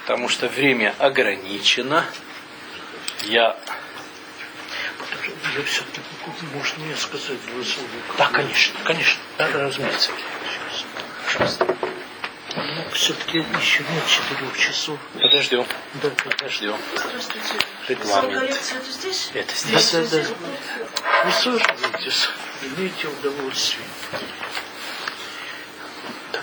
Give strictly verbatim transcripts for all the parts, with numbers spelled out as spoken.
потому что время ограничено. Я... Я все-таки, можно мне сказать два слова? Да, конечно, конечно. Да, разумеется. Пожалуйста. Ну, все-таки еще нет четырех часов. Подождем. Да, подождем. Здравствуйте. Регламент. Лекция это здесь? Это здесь. да, да, да. Присаживайтесь, имейте удовольствие. Так.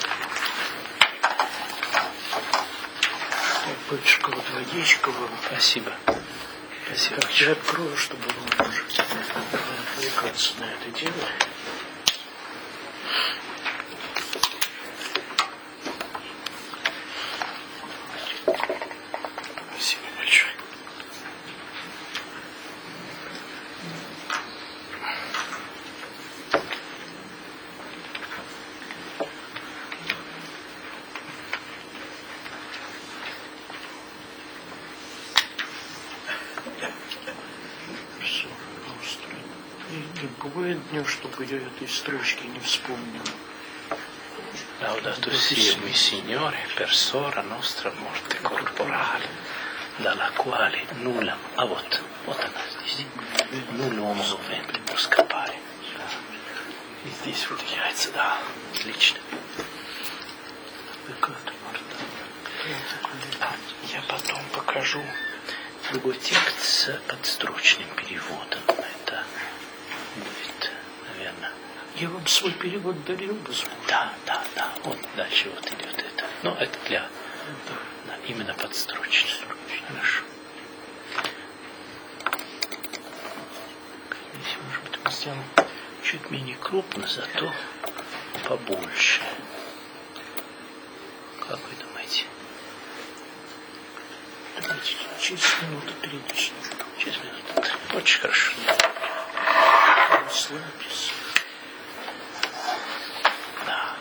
Так, батюшка, вот водичка вам. Спасибо. Спасибо. Так, я открою, чтобы вы можете отвлекаться на это дело. Спасибо большое. И не бывает дня, чтобы я этой строчки не вспомнил. Laudato sia mi Signore per sora nostra morte corporale, dalla quale nulla, а вот, вот она здесь, nulla uomo dovrebbe può scappare. И здесь вот яйца, да, отлично. Я потом покажу другой текст с подстрочным переводом. Это будет, наверное. Я вам свой перевод дарил бы. Да, да, да. Вот дальше вот идет это. Но это для да, именно подстрочно. Хорошо. Здесь, может быть, мы сделаем чуть менее крупно, зато побольше. Как вы думаете? Давайте через минуту передачи. Через минуту. Очень хорошо. Расслабьтесь. Да.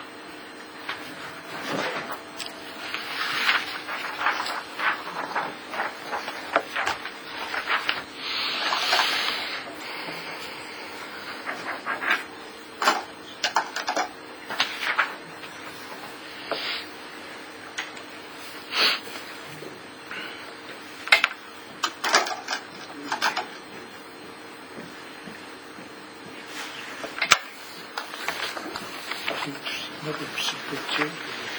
Надо все подтягиваться.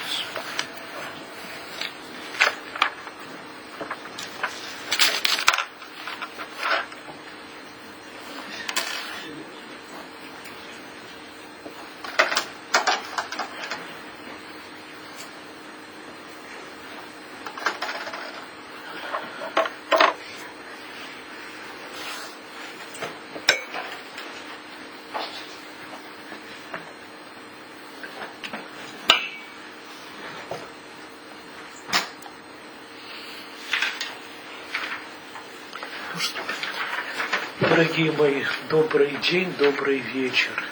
Дорогие мои, добрый день, добрый вечер.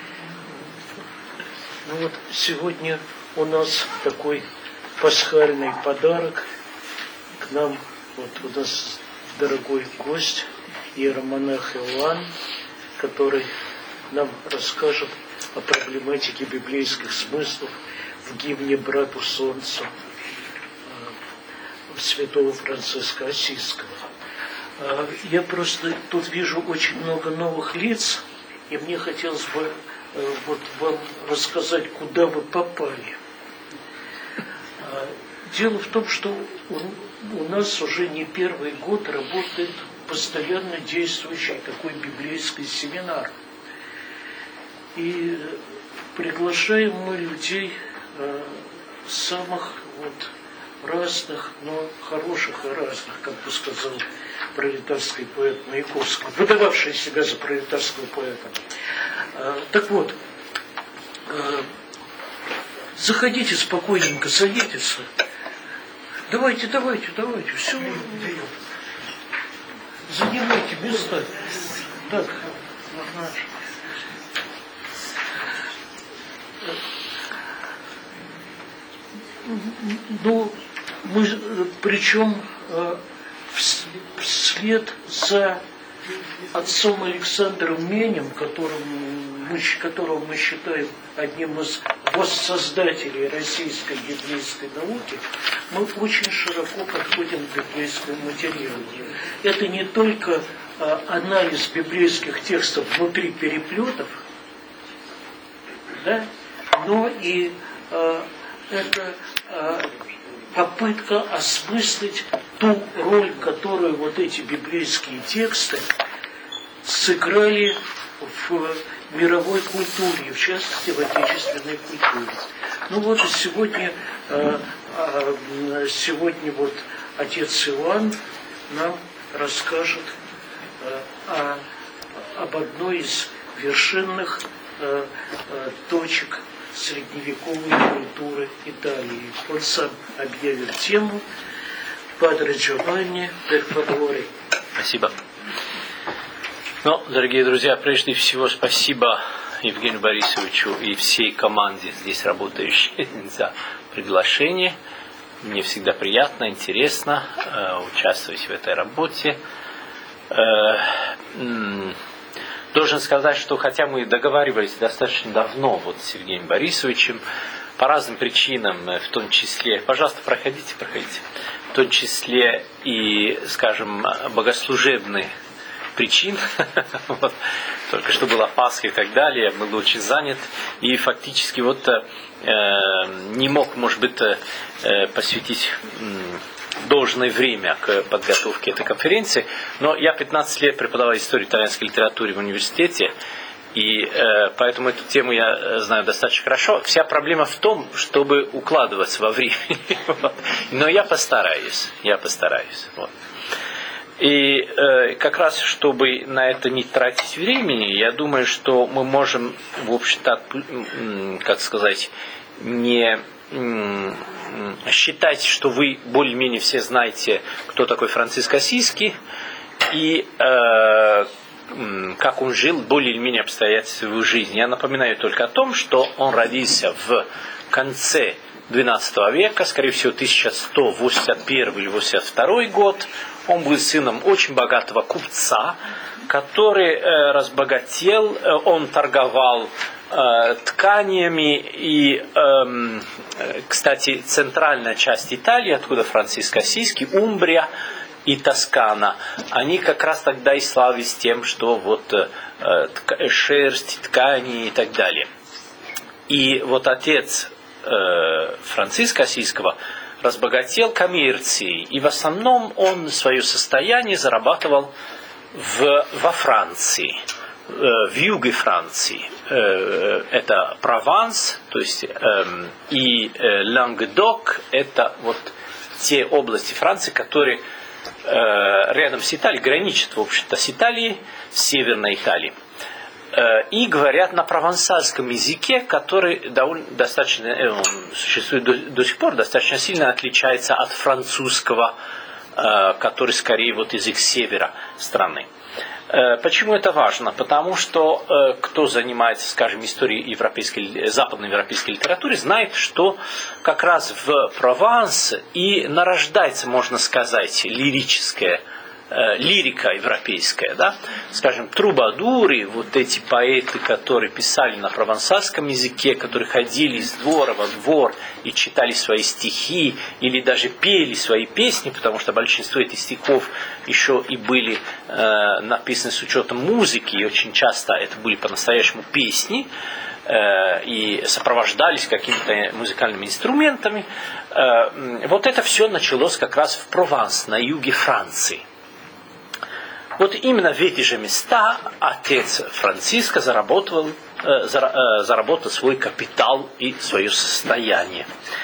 Ну вот сегодня у нас такой пасхальный подарок. К нам вот у нас дорогой гость, иеромонах Иоанн, который нам расскажет о проблематике библейских смыслов в гимне «Брату Солнцу» святого Франциска Ассизского. Я просто тут вижу очень много новых лиц, и мне хотелось бы вот вам рассказать, куда вы попали. Дело в том, что у нас уже не первый год работает постоянно действующий такой библейский семинар. И приглашаем мы людей самых вот разных, но хороших и разных, как бы сказал пролетарский поэт Маяковский, выдававший себя за пролетарского поэта. Так вот, заходите спокойненько, садитесь. Давайте, давайте, давайте, все. Занимайте места. Так. Ну, мы, причем вслед за отцом Александром Менем, которым мы, которого мы считаем одним из воссоздателей российской библейской науки, мы очень широко подходим к библейскому материалу. Это не только а, анализ библейских текстов внутри переплетов, да, но и а, это а, попытка осмыслить ту роль, которую вот эти библейские тексты сыграли в мировой культуре, в частности в отечественной культуре. Ну вот и сегодня, сегодня вот отец Иоанн нам расскажет о, об одной из вершинных точек средневековой культуры Италии. Он сам объявит тему «Падре Джованни пер фаворе». Спасибо. Ну, дорогие друзья, прежде всего спасибо Евгению Борисовичу и всей команде здесь работающей за приглашение. Мне всегда приятно, интересно э, участвовать в этой работе. Э, м- должен сказать, что хотя мы договаривались достаточно давно вот с Евгением Борисовичем, по разным причинам, в том числе, пожалуйста, проходите, проходите, в том числе и, скажем, богослужебные причин, вот, только что была Пасха и так далее, был очень занят, и фактически вот э, не мог, может быть, э, посвятить э, должное время к подготовке этой конференции, но я пятнадцать лет преподавал историю итальянской литературы в университете, и э, поэтому эту тему я знаю достаточно хорошо. Вся проблема в том, чтобы укладываться во времени, вот. Но я постараюсь, я постараюсь, вот. И э, как раз, чтобы на это не тратить времени, я думаю, что мы можем, в общем-то, как сказать, не считать, что вы более-менее все знаете, кто такой Франциск Ассизский и э, как он жил, более-менее обстоятельства жизни. Я напоминаю только о том, что он родился в конце двенадцатого века, скорее всего, тысяча сто восемьдесят первый или восемьдесят второй год. Он был сыном очень богатого купца, который э, разбогател, э, он торговал э, тканями. И, э, кстати, центральная часть Италии, откуда Франциск Ассизский, Умбрия и Тоскана, они как раз тогда и славились тем, что вот э, тка- шерсть, ткани и так далее. И вот отец э, Франциска Ассизского разбогател коммерцией, и в основном он свое состояние зарабатывал в, во Франции, э, в юге Франции. Э, это Прованс, то есть э, и э, Лангедок, это вот те области Франции, которые э, рядом с Италией, граничат, в общем-то, с Италией, с Северной Италией. И говорят на провансальском языке, который довольно, достаточно, э, существует до, до сих пор, достаточно сильно отличается от французского, э, который скорее вот язык севера страны. Э, почему это важно? Потому что э, кто занимается, скажем, историей европейской, западноевропейской литературы, знает, что как раз в Прованс и нарождается, можно сказать, лирическое лирика европейская, да, скажем, трубадуры, вот эти поэты, которые писали на провансальском языке, которые ходили из двора во двор и читали свои стихи, или даже пели свои песни, потому что большинство этих стихов еще и были э, написаны с учетом музыки, и очень часто это были по-настоящему песни, э, и сопровождались какими-то музыкальными инструментами. Э, вот это все началось как раз в Прованс, на юге Франции. Вот именно в эти же места отец Франциска заработал, э, заработал свой капитал и свое состояние.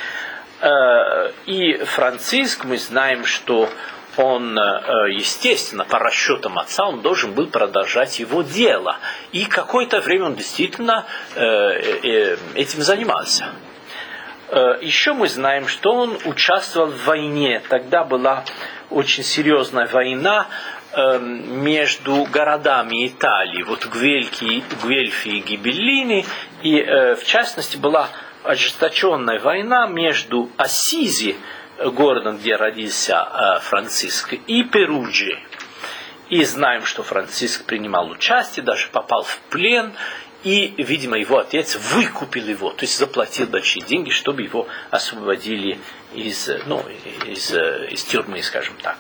Э, и Франциск, мы знаем, что он, э, естественно, по расчетам отца, он должен был продолжать его дело. И какое-то время он действительно э, э, этим занимался. Э, еще мы знаем, что он участвовал в войне. Тогда была очень серьезная война между городами Италии, вот Гвельфи, Гвельфи и Гибеллини, и в частности была ожесточенная война между Ассизи, городом, где родился Франциск, и Перуджией. И знаем, что Франциск принимал участие, даже попал в плен. И, видимо, его отец выкупил его, то есть заплатил большие деньги, чтобы его освободили из, ну, из, из тюрьмы, скажем так.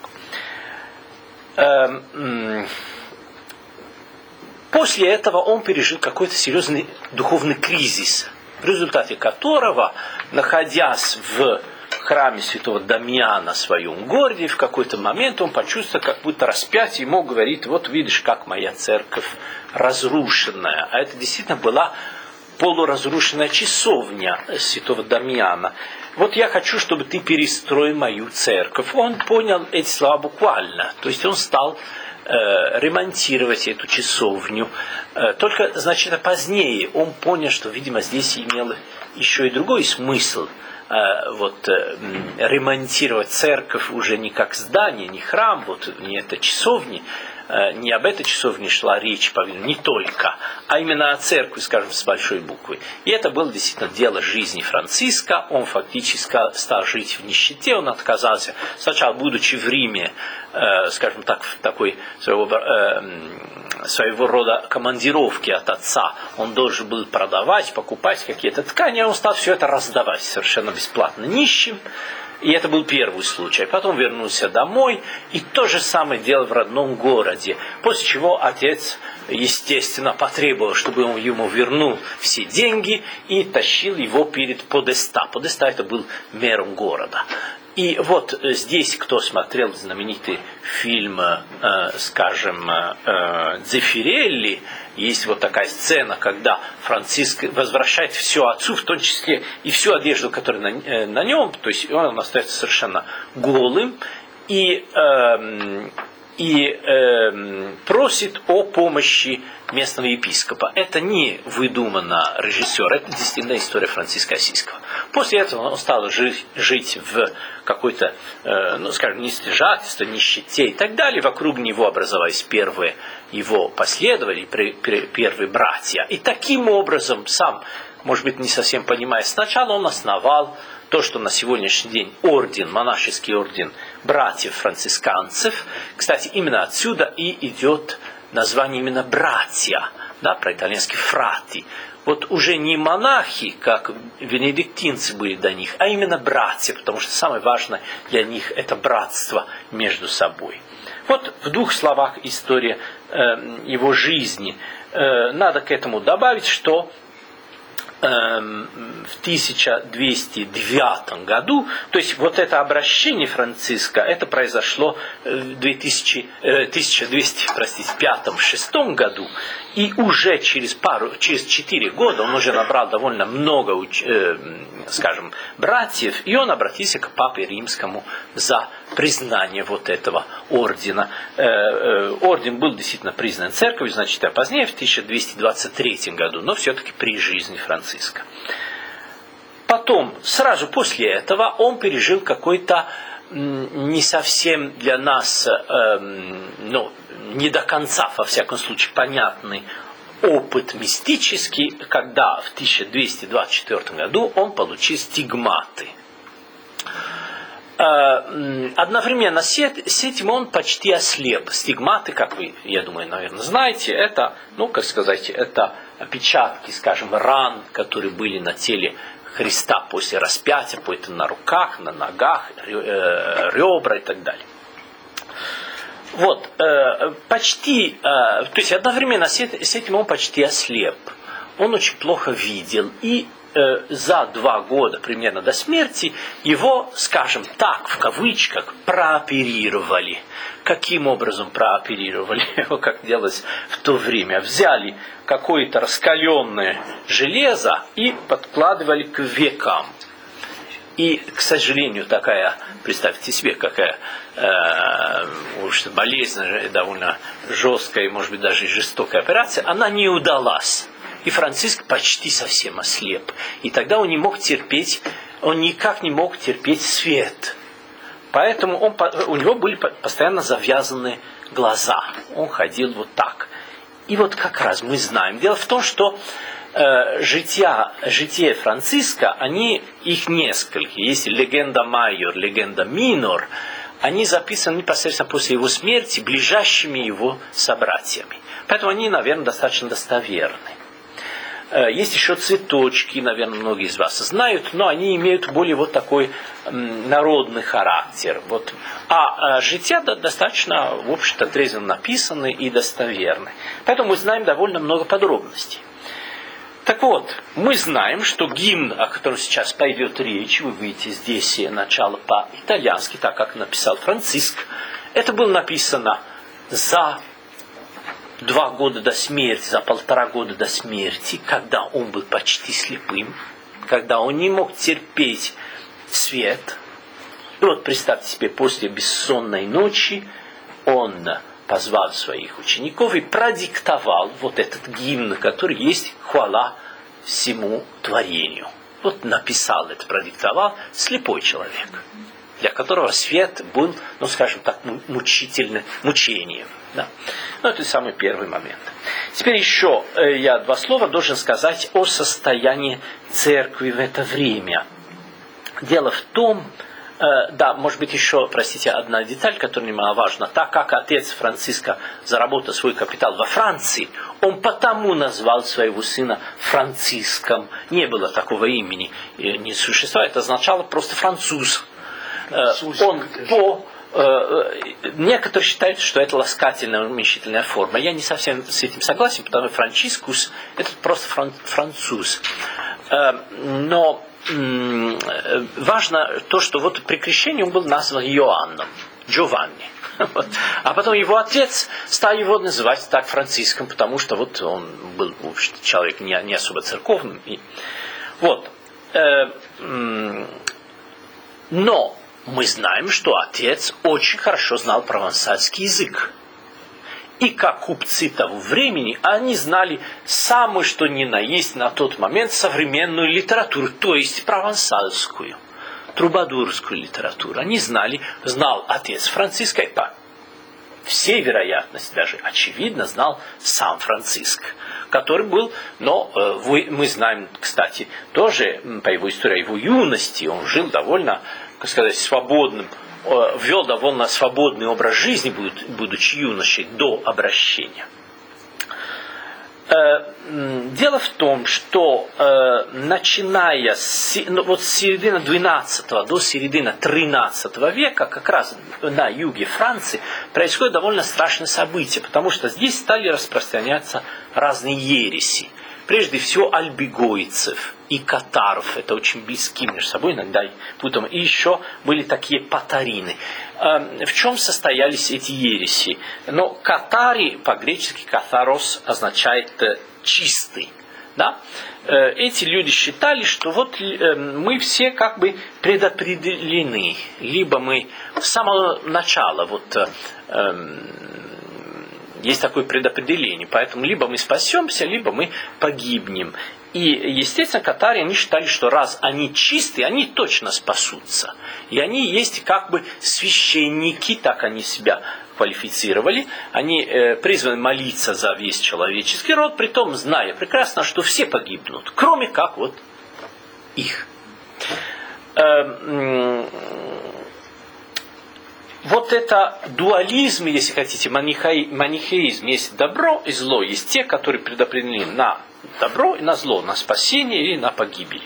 После этого он пережил какой-то серьезный духовный кризис, в результате которого, находясь в храме святого Дамиана в своем городе, в какой-то момент он почувствовал, как будто распятие ему говорит: вот видишь, как моя церковь разрушенная. А это действительно была полуразрушенная часовня святого Дамиана. Вот я хочу, чтобы ты перестроил мою церковь. Он понял эти слова буквально. То есть он стал э, ремонтировать эту часовню. Э, только, значит, позднее он понял, что, видимо, здесь имел еще и другой смысл. Вот, ремонтировать церковь уже не как здание, не храм, вот, не это часовни, не об этой часовне шла речь, не только, а именно о церкви, скажем, с большой буквы. И это было действительно дело жизни Франциска. Он фактически стал жить в нищете, он отказался, сначала будучи в Риме, скажем так, в такой своего, своего рода командировке от отца, он должен был продавать, покупать какие-то ткани, а он стал все это раздавать совершенно бесплатно нищим. И это был первый случай. Потом вернулся домой и то же самое делал в родном городе. После чего отец, естественно, потребовал, чтобы он ему вернул все деньги и тащил его перед Подеста. Подеста это был мэром города. И вот здесь, кто смотрел знаменитый фильм, э, скажем, э, Дзефирелли, есть вот такая сцена, когда Франциск возвращает все отцу, в том числе и всю одежду, которая на, э, на нем, то есть он остается совершенно голым, и, э, и э, просит о помощи местного епископа. Это не выдуманно режиссер, это действительно история Франциска Ассизского. После этого он стал жить, жить в какой-то, э, ну, скажем, нестяжательство, нищете и так далее. Вокруг него образовались первые его последователи, первые братья. И таким образом, сам, может быть, не совсем понимая, сначала он основал то, что на сегодняшний день орден, монашеский орден братьев-францисканцев. Кстати, именно отсюда и идет название именно братья, да, про-итальянский фрати. Вот уже не монахи, как венедиктинцы были до них, а именно братья, потому что самое важное для них это братство между собой. Вот в двух словах история э, его жизни. Э, надо к этому добавить, что в тысяча двести девятом году, то есть вот это обращение Франциска, это произошло в тысяча двести пятом-шестом году, и уже через пару, через четыре года он уже набрал довольно много, э, скажем, братьев, и он обратился к папе римскому за признание вот этого ордена. Э, э, орден был действительно признан церковью, значит, а позднее, в тысяча двести двадцать третьем году, но все-таки при жизни Франциска. Потом, сразу после этого, он пережил какой-то не совсем для нас, э, ну, не до конца, во всяком случае, понятный опыт мистический, когда в тысяча двести двадцать четвёртом году он получил стигматы. Одновременно с этим он почти ослеп. Стигматы, как вы, я думаю, наверное, знаете, это, ну, как сказать, это отпечатки, скажем, ран, которые были на теле Христа после распятия, поэтому на руках, на ногах, ребра и так далее. Вот, почти, то есть одновременно с этим он почти ослеп. Он очень плохо видел, и за два года примерно до смерти его, скажем так, в кавычках, прооперировали. Каким образом прооперировали? Как делалось в то время? Взяли какое-то раскаленное железо и подкладывали к векам. И, к сожалению, такая, представьте себе, какая э, уж болезненная, довольно жесткая, может быть, даже и жестокая операция, она не удалась. И Франциск почти совсем ослеп. И тогда он не мог терпеть, он никак не мог терпеть свет. Поэтому он, у него были постоянно завязаны глаза. Он ходил вот так. И вот как раз мы знаем. Дело в том, что э, жития, житие Франциска, они, их несколько. Есть легенда майор, легенда минор. они записаны непосредственно после его смерти ближайшими его собратьями. Поэтому они, наверное, достаточно достоверны. Есть еще цветочки, наверное, многие из вас знают, но они имеют более вот такой народный характер. Вот. А жития достаточно, в общем-то, трезво написаны и достоверны. Поэтому мы знаем довольно много подробностей. Так вот, мы знаем, что гимн, о котором сейчас пойдет речь, вы видите здесь начало по-итальянски, так как написал Франциск, это было написано за два года до смерти, за полтора года до смерти, когда он был почти слепым, когда он не мог терпеть свет. И вот представьте себе, после бессонной ночи он позвал своих учеников и продиктовал вот этот гимн, который есть хвала всему творению. Вот написал это, продиктовал слепой человек, для которого свет был, ну скажем так, мучительным мучением. Да. Ну, это самый первый момент. Теперь еще э, я два слова должен сказать о состоянии церкви в это время. Дело в том, э, да, может быть еще, простите, одна деталь, которая немаловажна. Так как отец Франциска заработал свой капитал во Франции, он потому назвал своего сына Франциском. Не было такого имени, не существовало, это означало просто француз. Э, он по... Некоторые считают, что это ласкательная, уменьшительная форма. Я не совсем с этим согласен, потому что Францискус – это просто фран- француз. Но важно то, что вот при крещении он был назван Иоанном, Джованни. А потом его отец стал его называть так Франциском, потому что вот он был человек не, не особо церковным. Вот. Но мы знаем, что отец очень хорошо знал провансальский язык. И как купцы того времени, они знали самое что ни на есть на тот момент современную литературу, то есть провансальскую, трубадурскую литературу. Они знали, знал отец Франциска, и по всей вероятности, даже очевидно, знал сам Франциск, который был, но мы знаем, кстати, тоже по его истории, его юности, он жил довольно, как сказать, свободным, вел довольно свободный образ жизни, будучи юношей, до обращения. Дело в том, что начиная с, ну, вот с середины двенадцатого до середины тринадцатого века, как раз на юге Франции, происходит довольно страшное событие, потому что здесь стали распространяться разные ереси. Прежде всего альбигойцев и катаров, это очень близки между собой, иногда путаем. И еще были такие патарины. В чем состоялись эти ереси? Но катари, по-гречески катарос означает чистый. Да? Эти люди считали, что вот мы все как бы предопределены. Либо мы с самого начала вот есть такое предопределение, поэтому либо мы спасемся, либо мы погибнем. И, естественно, катари, они считали, что раз они чистые, они точно спасутся. И они есть как бы священники, так они себя квалифицировали. Они э, призваны молиться за весь человеческий род, притом зная прекрасно, что все погибнут, кроме как вот их. Э, Вот это дуализм, если хотите, манихеизм, есть добро и зло, есть те, которые предопределены на добро и на зло, на спасение или на погибель.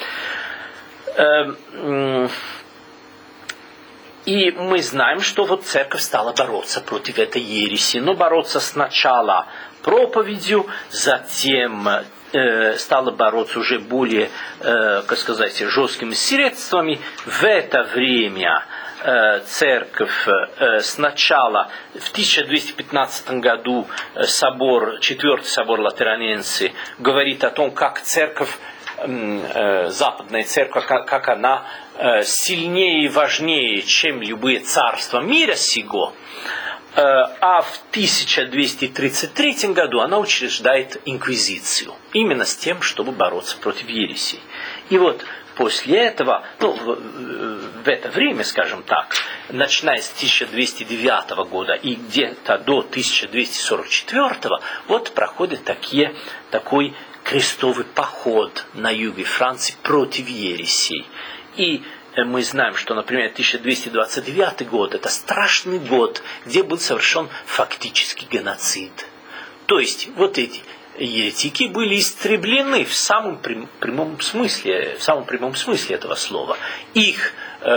И мы знаем, что вот церковь стала бороться против этой ереси, но бороться сначала проповедью, затем э, стала бороться уже более, э, как сказать, жесткими средствами. В это время церковь сначала в тысяча двести пятнадцатом году собор, четвертый собор Латераненси говорит о том, как церковь, западная церковь, как она сильнее и важнее, чем любые царства мира сего. А в тысяча двести тридцать третьем году она учреждает инквизицию, именно с тем, чтобы бороться против ересей. И вот после этого, ну, в, в это время, скажем так, начиная с тысяча двести девятого года и где-то до тысяча двести сорок четвёртого, вот проходит такие, такой крестовый поход на юге Франции против ересей. И мы знаем, что, например, тысяча двести двадцать девятый год, это страшный год, где был совершен фактически геноцид. То есть, вот эти еретики были истреблены в самом прямом смысле, в самом прямом смысле этого слова. Их э,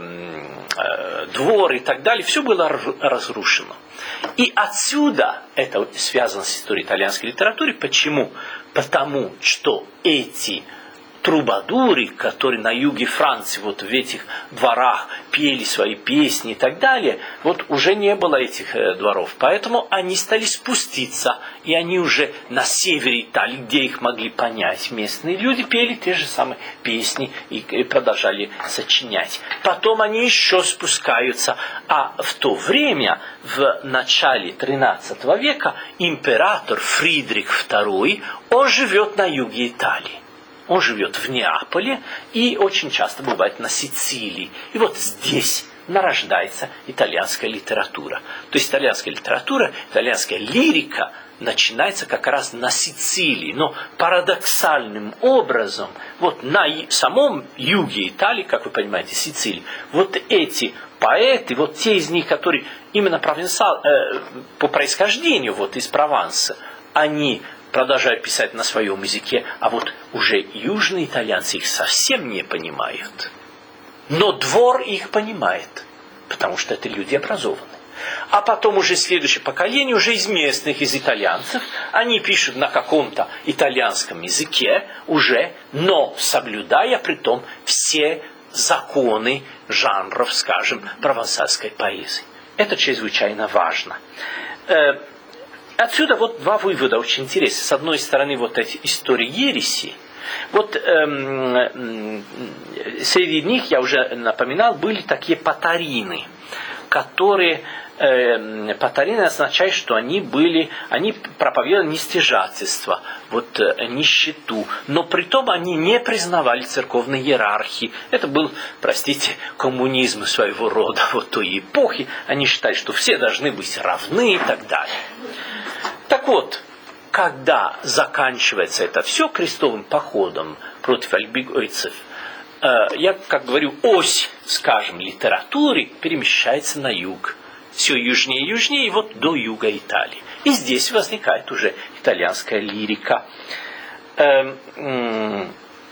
э, двор и так далее, все было разрушено. И отсюда это связано с историей итальянской литературы. Почему? Потому что эти трубадуры, которые на юге Франции, вот в этих дворах пели свои песни и так далее, вот уже не было этих э, дворов. Поэтому они стали спуститься, и они уже на севере Италии, где их могли понять местные люди, пели те же самые песни и, и продолжали сочинять. Потом они еще спускаются, а в то время, в начале тринадцатого века, император Фридрих второй, он живет на юге Италии. Он живет в Неаполе и очень часто бывает на Сицилии. И вот здесь нарождается итальянская литература. То есть итальянская литература, итальянская лирика начинается как раз на Сицилии. Но парадоксальным образом, вот на самом юге Италии, как вы понимаете, Сицилии, вот эти поэты, вот те из них, которые именно провинциал, э, по происхождению вот из Прованса, они продолжают писать на своем языке, а вот уже южные итальянцы их совсем не понимают. Но двор их понимает, потому что это люди образованные. А потом уже следующее поколение, уже из местных, из итальянцев, они пишут на каком-то итальянском языке уже, но соблюдая при том все законы жанров, скажем, провансальской поэзии. Это чрезвычайно важно. Отсюда вот два вывода очень интересные. С одной стороны, вот эти истории ереси. Вот эм, среди них, я уже напоминал, были такие патарины, которые, э, патарины означают, что они были, они проповедовали нестяжательство, вот, э, нищету, но при том они не признавали церковной иерархии. Это был, простите, коммунизм своего рода вот той эпохи. Они считали, что все должны быть равны и так далее. Так вот, когда заканчивается это все крестовым походом против альбигойцев, э, я, как говорю, ось, скажем, литературы перемещается на юг. Все южнее и южнее, и вот до юга Италии. И здесь возникает уже итальянская лирика. Э, э,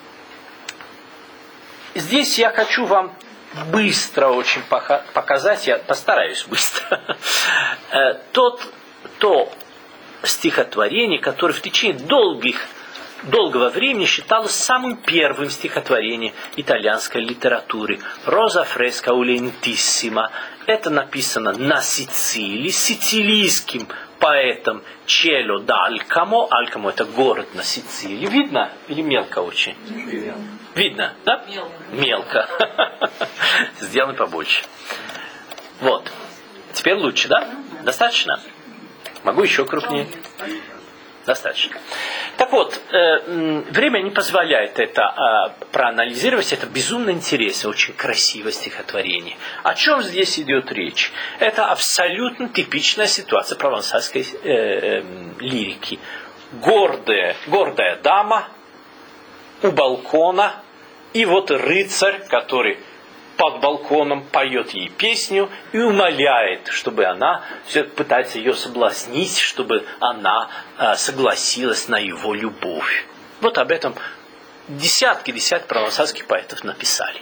здесь я хочу вам быстро очень показать, я постараюсь быстро, э, тот, то стихотворение, которое в течение долгих, долгого времени считалось самым первым стихотворением итальянской литературы. «Роза фреска у лентиссима». Это написано на Сицилии, сицилийским поэтом Чело д'Алькамо. Алькамо – это город на Сицилии. Видно или мелко очень? Видно, да? Мелко. Мелко. Сделаем побольше. Вот. Теперь лучше, да? Достаточно? Могу еще крупнее? Достаточно. Так вот, э, время не позволяет это э, проанализировать. Это безумно интересно, очень красивое стихотворение. О чем здесь идет речь? Это абсолютно типичная ситуация провансальской э, э, лирики. Гордая, гордая дама у балкона, и вот рыцарь, который под балконом поет ей песню и умоляет, чтобы она, все пытается ее соблазнить, чтобы она э, согласилась на его любовь. Вот об этом десятки, десятки провансальских поэтов написали.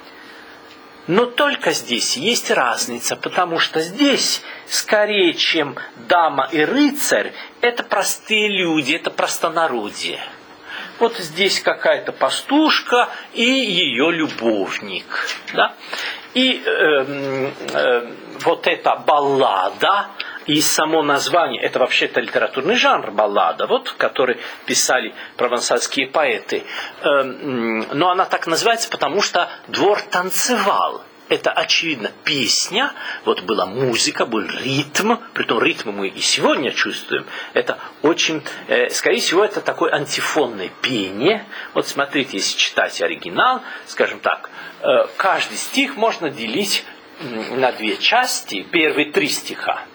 Но только здесь есть разница, потому что здесь, скорее, чем дама и рыцарь, это простые люди, это простонародье. Вот здесь какая-то пастушка и ее любовник. Да? И э, э, вот эта баллада, и само название, это вообще-то литературный жанр баллада, вот, который писали провансальские поэты. Э, но она так называется, потому что двор танцевал. Это, очевидно, песня, вот была музыка, был ритм, притом ритм мы и сегодня чувствуем. Это очень, э, скорее всего, это такое антифонное пение. Вот смотрите, если читать оригинал, скажем так, э, каждый стих можно делить на две части, первые три стиха, да?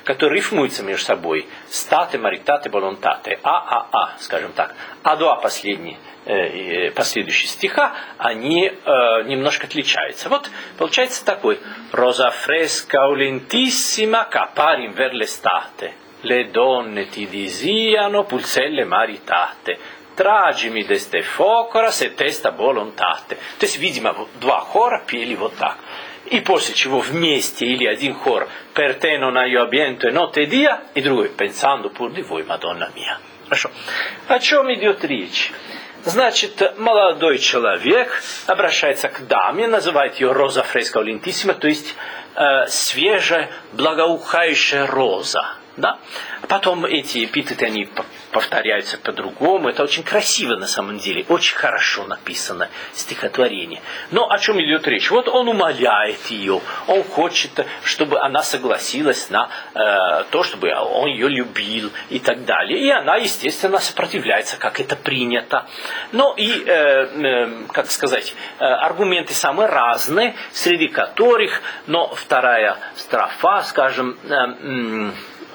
которые рифмуются между собой. Стате, маритате, волонтате. А, а, а, скажем так. А два последние, э, последующие стиха, они э, немножко отличаются. Вот получается такой. Rosa fresca o lentissima caparin ver l'estate. Le donne ti disiano pulselle maritate. Tragimi deste focora se testa volontate. То есть, видимо, два хора пели вот так. И после чего вместе или один хор per te non hai abiento e notte e dia, и другой pensando pur di voi, Madonna mia. Хорошо. О чем идет речь? Значит, молодой человек обращается к даме, называет ее роза фреска лентиссима, то есть э, свежая, благоухающая роза. Да? Потом эти эпитеты, они повторяются по-другому. Это очень красиво на самом деле. Очень хорошо написано стихотворение. Но о чем идет речь? Вот он умоляет ее. Он хочет, чтобы она согласилась на э, то, чтобы он ее любил и так далее. И она, естественно, сопротивляется, как это принято. Но и, э, э, как сказать, э, аргументы самые разные, среди которых, но вторая строфа, скажем, э,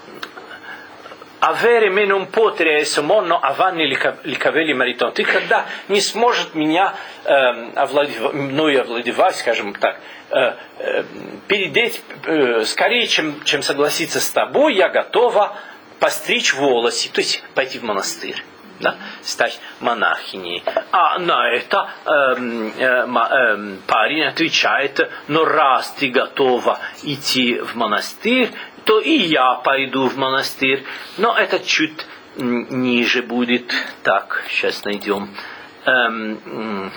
Avere me non potere esso monno avanni li cavelli mariton. Ты когда не сможет меня э, овладев... мною овладевать, скажем так, э, э, передеть э, скорее, чем, чем согласиться с тобой, я готова постричь волосы, то есть пойти в монастырь. Да, стать монахиней. А на это э, э, э, парень отвечает: но раз ты готова идти в монастырь, то и я пойду в монастырь. Но это чуть ниже будет. Так, сейчас найдем. Эм,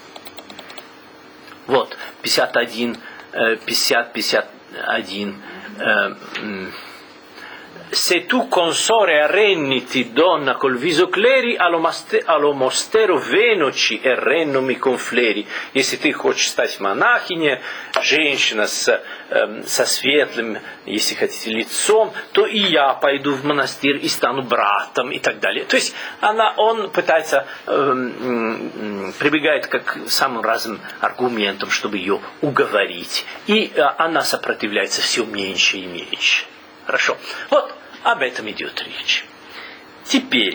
вот, пятьдесят один, пятьдесят, пятьдесят один. Эм, Se tu consore arrenniti, donna col viso cleri, allo, maste, allo mostero venoci e rennomi con fleri. Если ты хочешь стать монахиней, женщина с, э, со светлым, если хотите, лицом, то и я пойду в монастырь и стану братом и так далее. То есть она, он пытается, э, э, прибегает к самым разным аргументам, чтобы ее уговорить. И э, она сопротивляется все меньше и меньше. Хорошо. Вот об этом идет речь. Теперь,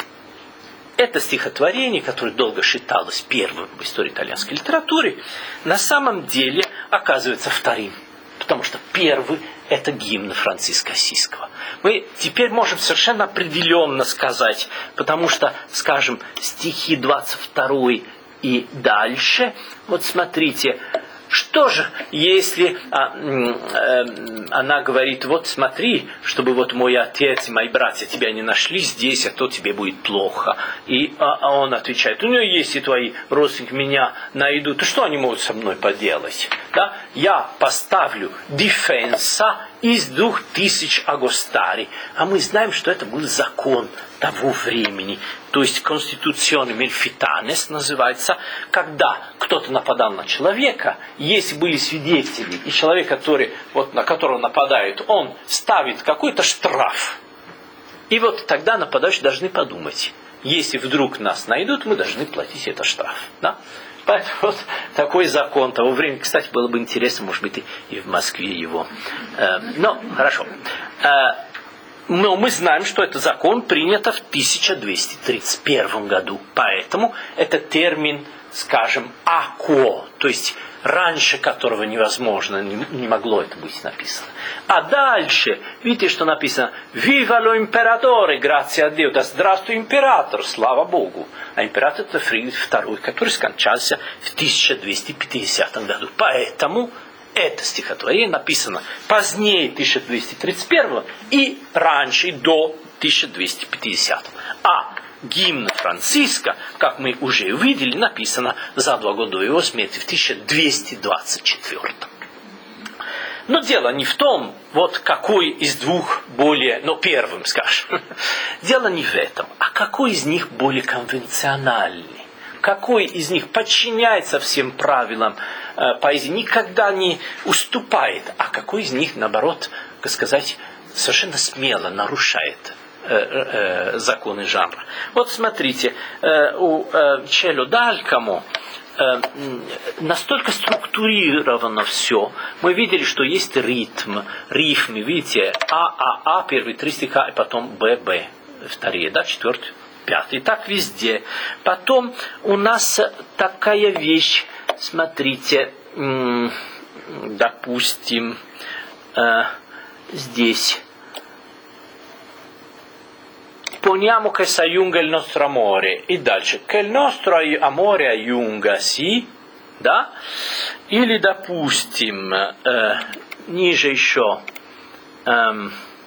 это стихотворение, которое долго считалось первым в истории итальянской литературы, на самом деле оказывается вторым. Потому что первый – это гимн Франциска Ассизского. Мы теперь можем совершенно определенно сказать, потому что, скажем, стихи двадцать второй и дальше, вот смотрите, что же, если а, э, она говорит: вот смотри, чтобы вот мой отец и мои братья тебя не нашли здесь, а то тебе будет плохо. И а, а он отвечает: ну, если твои родственники меня найдут, то что они могут со мной поделать? Да? Я поставлю дифенса из двух тысяч агостари. А мы знаем, что это был закон того времени. То есть конституционный мельфитанес называется, когда кто-то нападал на человека, если были свидетели, и человек, который, вот, на которого нападают, он ставит какой-то штраф. И вот тогда нападающие должны подумать: если вдруг нас найдут, мы должны платить этот штраф. Да? Поэтому вот такой закон того времени. Кстати, было бы интересно, может быть, и в Москве его. Э, но, хорошо. Э, но мы знаем, что этот закон принят в тысяча двести тридцать первом году. Поэтому это термин, скажем, «ако», то есть раньше которого невозможно, не, не могло это быть написано. А дальше, видите, что написано: «Viva lo imperatore, grazie a Dio», да здравствуй император, слава Богу. А император это Фридрих второй, который скончался в тысяча двести пятидесятом году. Поэтому это стихотворение написано позднее тысяча двести тридцать первого и раньше, до тысяча двести пятидесятого. А гимн Франциска, как мы уже увидели, написано за два года до его смерти в тысяча двести двадцать четвёртом. Но дело не в том, вот какой из двух более, ну, первым, скажем. Дело не в этом, а какой из них более конвенциональный. Какой из них подчиняется всем правилам э, поэзии, никогда не уступает, а какой из них, наоборот, так сказать, совершенно смело нарушает э, э, законы жанра. Вот смотрите, э, у э, Чело Далькамо э, настолько структурировано все. Мы видели, что есть ритм, рифмы, видите, А, А, А, первые три стиха, и потом Б, Б, вторые, да, четвертый, пятый. Так везде. Потом у нас такая вещь, смотрите, допустим, э, здесь. Poniamo che si aiunga il nostro amore. И дальше. Che il nostro amore aiungasi. Да? Или, допустим, э, ниже еще. Эм,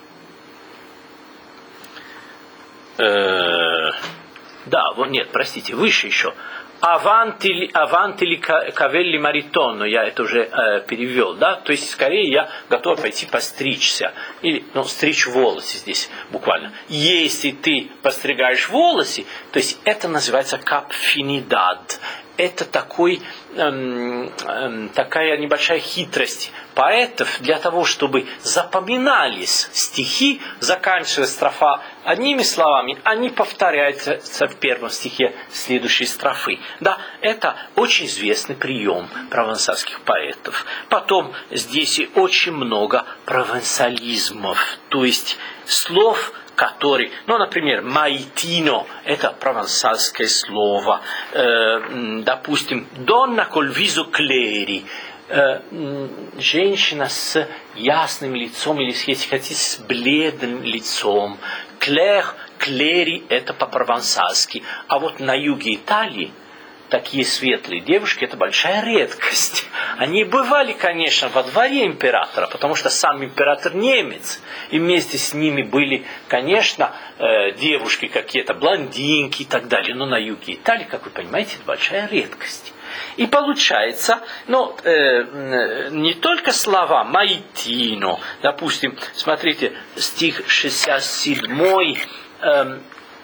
э, да, вот, нет, простите, выше еще. Avanti, avanti li cavelli maritono, я это уже э, перевел, да, то есть скорее я готов пойти постричься, или, ну, стричь волосы здесь буквально. Если ты постригаешь волосы, то есть это называется капфинидад. Это такой, эм, эм, такая небольшая хитрость поэтов для того, чтобы запоминались стихи, заканчивая строфа одними словами, они повторяются в первом стихе следующей строфы. Да, это очень известный прием провансальских поэтов. Потом здесь и очень много провансализмов, то есть слов, который, ну, например, маитино, это провансальское слово, э, допустим, donna col viso cleri, э, женщина с ясным лицом, или, если хотите, с бледным лицом. Клэр, клери, это по-провансальски. А вот на юге Италии такие светлые девушки, это большая редкость. Они бывали, конечно, во дворе императора, потому что сам император немец. И вместе с ними были, конечно, девушки какие-то, блондинки и так далее. Но на юге Италии, как вы понимаете, это большая редкость. И получается, ну, э, не только слова «маитино», допустим, смотрите, стих шестьдесят семь, э,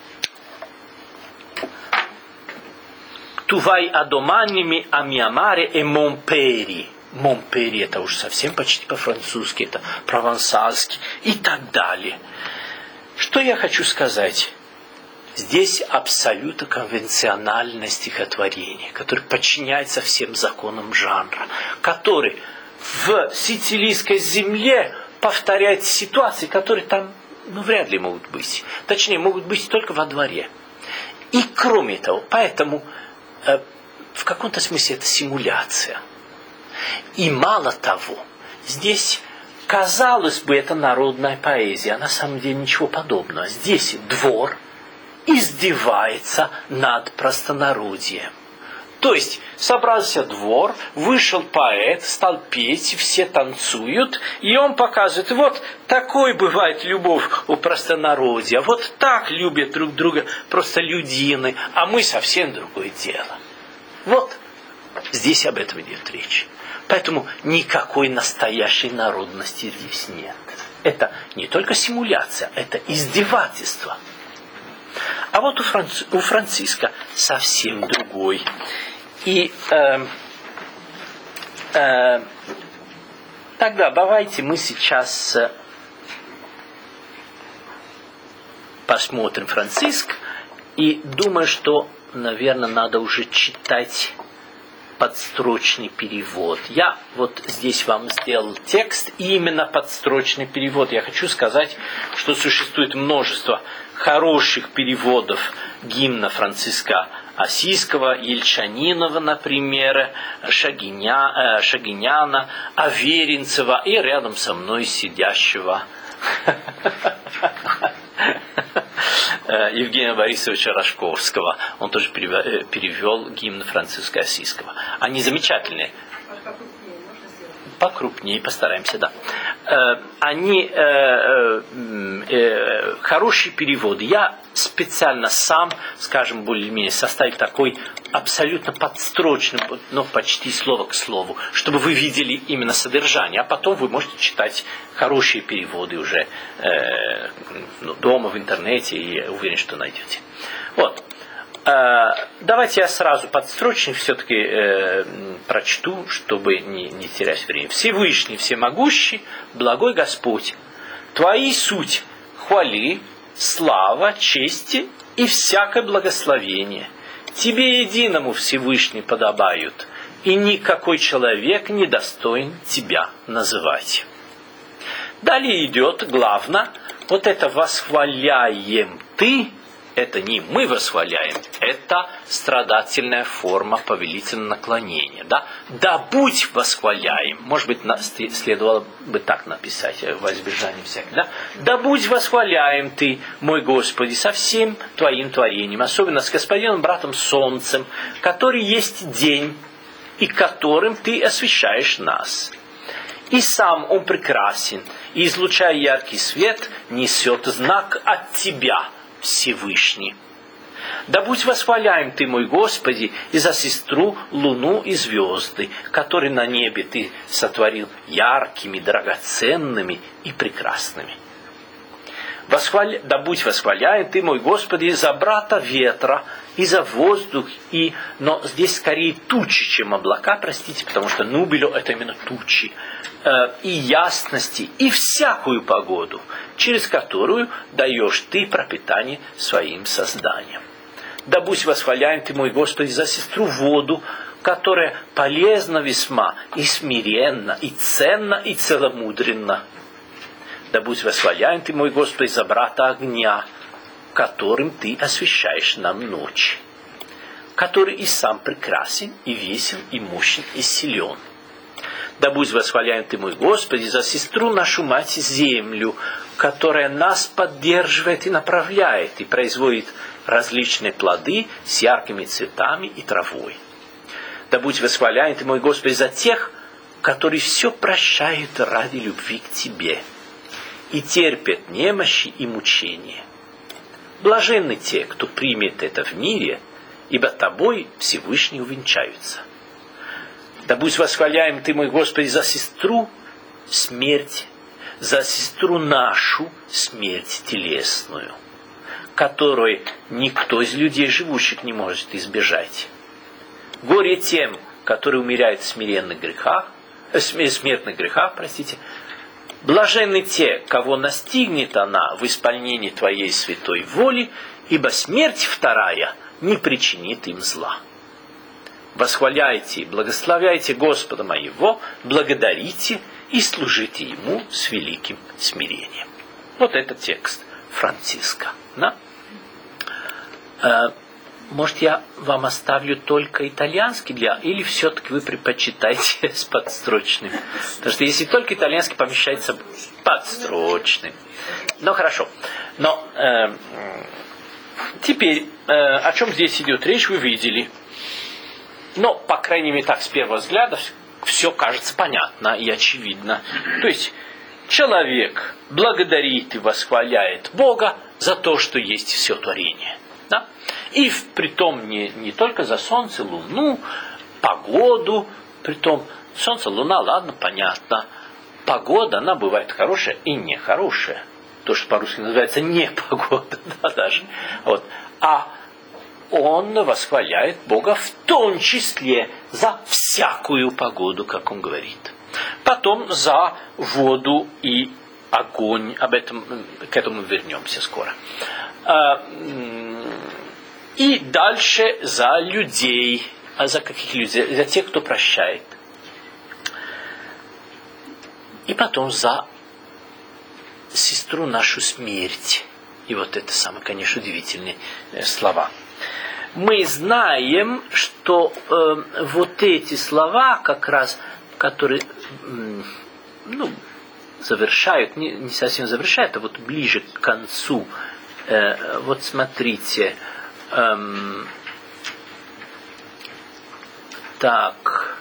«Tu vai a domani a mi amare e Монпери». Монпери это уже совсем почти по-французски, это провансальский и так далее. Что я хочу сказать? Здесь абсолютно конвенциональное стихотворение, которое подчиняется всем законам жанра, который в сицилийской земле повторяет ситуации, которые там, ну, вряд ли могут быть. Точнее, могут быть только во дворе. И кроме того, поэтому э, в каком-то смысле это симуляция. И мало того, здесь, казалось бы, это народная поэзия, а на самом деле ничего подобного. Здесь двор издевается над простонародьем. То есть, собрался двор, вышел поэт, стал петь, все танцуют, и он показывает, вот такой бывает любовь у простонародья, вот так любят друг друга простолюдины, а мы совсем другое дело. Вот здесь об этом идет речь. Поэтому никакой настоящей народности здесь нет. Это не только симуляция, это издевательство. А вот у, Франц... у Франциска совсем другой. И э, э, тогда давайте мы сейчас посмотрим Франциск. И думаю, что, наверное, надо уже читать подстрочный перевод. Я вот здесь вам сделал текст, именно подстрочный перевод. Я хочу сказать, что существует множество хороших переводов гимна Франциска Ассизского, Ельчанинова, например, Шагиня, э, Шагиняна, Аверинцева и рядом со мной сидящего Евгения Борисовича Рожковского. Он тоже перевел гимн Франциска Ассизского. Они замечательные. Покрупнее, постараемся, да. Они э, э, хорошие переводы. Я специально сам, скажем, более-менее составил такой абсолютно подстрочный, но почти слово к слову, чтобы вы видели именно содержание, а потом вы можете читать хорошие переводы уже э, ну, дома, в интернете, и я уверен, что найдете. Вот. Давайте я сразу подстрочник все-таки э, прочту, чтобы не, не терять время. Всевышний, всемогущий, благой Господь, Твои суть хвали, слава, чести и всякое благословение. тебе единому Всевышний подобают, и никакой человек не достоин тебя называть. Далее идет, главное, вот это восхваляем ты, это не мы восхваляем, это страдательная форма повелительного наклонения. Да, да будь восхваляем. Может быть, следовало бы так написать, во избежание всяких. Да? Да будь восхваляем ты, мой Господи, со всем твоим творением, особенно с господином братом Солнцем, который есть день, и которым ты освещаешь нас. И сам он прекрасен, и, излучая яркий свет, несет знак от тебя, Всевышний. Да будь восхваляем ты, мой Господи, и за сестру, луну и звезды, которые на небе ты сотворил яркими, драгоценными и прекрасными. Восхваля... Да будь восхваляем ты, мой Господи, за брата ветра, и за воздух, и... но здесь скорее тучи, чем облака, простите, потому что нубело это именно тучи, э, и ясности, и всякую погоду, через которую даешь ты пропитание своим созданием. Да будь восхваляем ты, мой Господи, за сестру воду, которая полезна весьма, и смиренна, и ценна, и целомудренна. Да будь восхваляем ты, мой Господи, за брата огня, которым ты освещаешь нам ночь, который и сам прекрасен, и весел, и мощен, и силен. Да будь восхваляем ты, мой Господи, за сестру нашу мать землю, которая нас поддерживает и направляет, и производит различные плоды с яркими цветами и травой. Да будь восхваляем ты, мой Господи, за тех, которые все прощают ради любви к тебе, и терпят немощи и мучения. Блаженны те, кто примет это в мире, ибо тобой Всевышний увенчаются. Да будь восхваляем ты, мой Господи, за сестру смерть, за сестру нашу смерть телесную, которой никто из людей живущих не может избежать. Горе тем, которые умирают в смиренных грехах, э, смертных грехах, простите. Блаженны те, кого настигнет она в исполнении Твоей святой воли, ибо смерть вторая не причинит им зла. Восхваляйте и благословляйте Господа моего, благодарите и служите Ему с великим смирением. Вот этот текст Франциска. Да? Может, я вам оставлю только итальянский для... Или все-таки вы предпочитаете с подстрочным? Потому что если только итальянский помещается подстрочным. Ну, хорошо. Но э, теперь, э, о чем здесь идет речь, вы видели. Но, по крайней мере, так, с первого взгляда, все кажется понятно и очевидно. То есть, человек благодарит и восхваляет Бога за то, что есть все творение. Да? И притом не, не только за солнце, луну, погоду, притом солнце, луна, ладно, понятно. Погода, она бывает хорошая и нехорошая. То, что по-русски называется непогода, да, даже. Вот. А он восхваляет Бога в том числе за всякую погоду, как он говорит. Потом за воду и огонь. Об этом, к этому вернемся скоро. И дальше за людей. А за каких людей? За тех, кто прощает. И потом за сестру нашу смерть. И вот это самые, конечно, удивительные слова. Мы знаем, что э, вот эти слова, как раз, которые э, ну, завершают, не, не совсем завершают, а вот ближе к концу. Э, вот смотрите. Эм, так.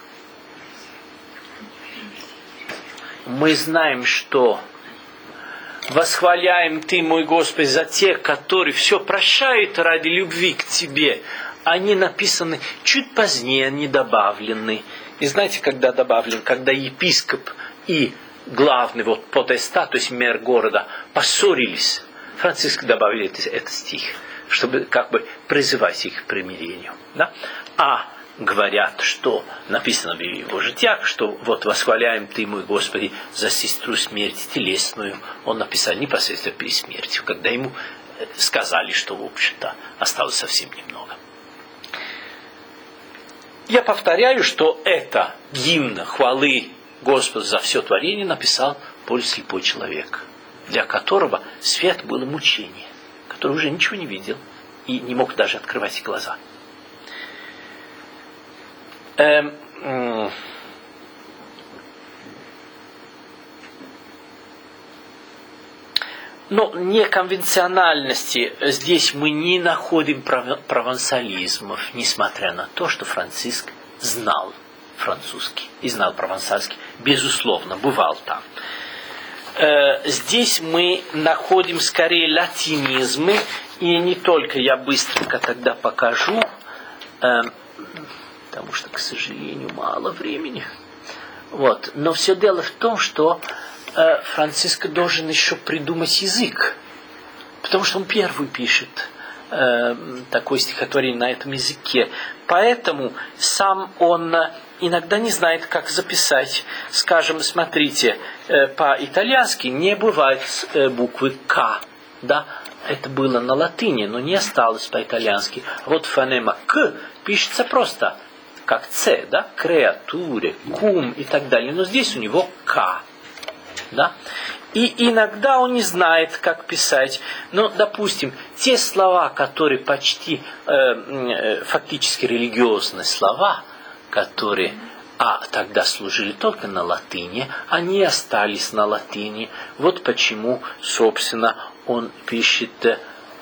Мы знаем, что восхваляем Ты, мой Господи, за тех, которые все прощают ради любви к Тебе. Они написаны чуть позднее, они добавлены. И знаете, когда добавлен? Когда епископ и главный вот подеста, то есть мэр города, поссорились. Франциск добавил этот стих, чтобы как бы призывать их к примирению. Да? А говорят, что написано в его житиях, что вот восхваляем Ты, мой Господи, за сестру смерть телесную. Он написал непосредственно перед смертью, когда ему сказали, что, в общем-то, осталось совсем немного. я повторяю, что это гимн хвалы Господу за все творение написал полуслепой человек, для которого свет было мучение, который уже ничего не видел и не мог даже открывать глаза. Эм, м- Но неконвенциональности здесь мы не находим провансализмов, несмотря на то, что Франциск знал французский и знал провансальский. Безусловно, бывал там. Здесь мы находим скорее латинизмы, и не только, я быстренько тогда покажу, потому что, к сожалению, мало времени. Вот. Но все дело в том, что Франциск должен еще придумать язык, потому что он первый пишет э, такое стихотворение на этом языке. Поэтому сам он иногда не знает, как записать. Скажем, смотрите, э, по-итальянски не бывает э, буквы «К». Да? Это было на латыни, но не осталось по-итальянски. Вот фонема «К» пишется просто как «Ц», да? «Креатуре», «Кум» и так далее. Но здесь у него «К». Да? И иногда он не знает, как писать. Но, допустим, те слова, которые почти э, э, фактически религиозные слова, которые а тогда служили только на латыни, они остались на латыни. Вот почему, собственно, он пишет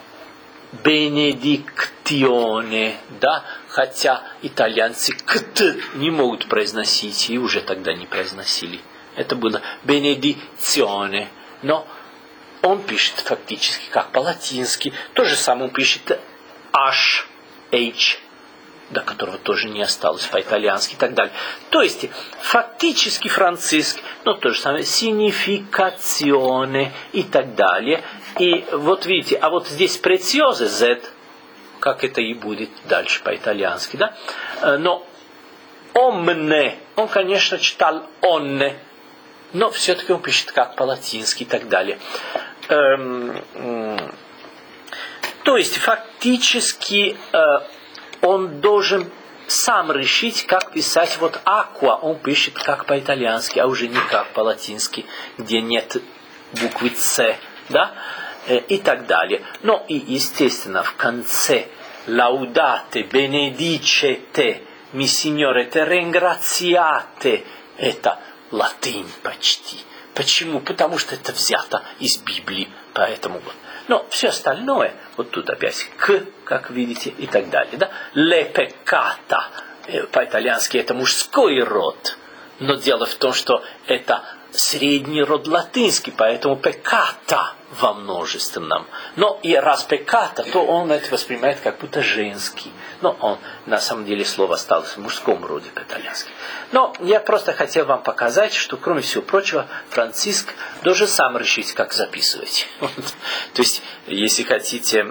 «бенедиктионе», да? Хотя итальянцы «кт» не могут произносить, и уже тогда не произносили. Это было benedizione. Но он пишет фактически как по-латински. То же самое он пишет H, H, до которого тоже не осталось по-итальянски и так далее. То есть фактически Франциск, но то же самое significazione и так далее. И вот видите, а вот здесь prezioso Z, как это и будет дальше по-итальянски, да? Но omne, он, конечно, читал onne, но все-таки он пишет как по-латински и так далее. Эм, эм, то есть, фактически, э, он должен сам решить, как писать. Вот «aqua» он пишет как по-итальянски, а уже не как по-латински, где нет буквы «c», да? э, и так далее. Но и, естественно, в конце «laudate, benedicete, mi signore te ringraziate» это латынь почти. Почему? Потому что это взято из Библии. Поэтому вот. Но все остальное, вот тут опять «к», как видите, и так далее. Да? «Le peccata». По-итальянски это мужской род. Но дело в том, что это средний род латинский, поэтому «peccata» во множественном. Но и раз «peccata», то он это воспринимает как будто женский. Но он, на самом деле, слово осталось в мужском роде по-итальянски. Но я просто хотел вам показать, что, кроме всего прочего, Франциск должен сам решить, как записывать. То есть, если хотите,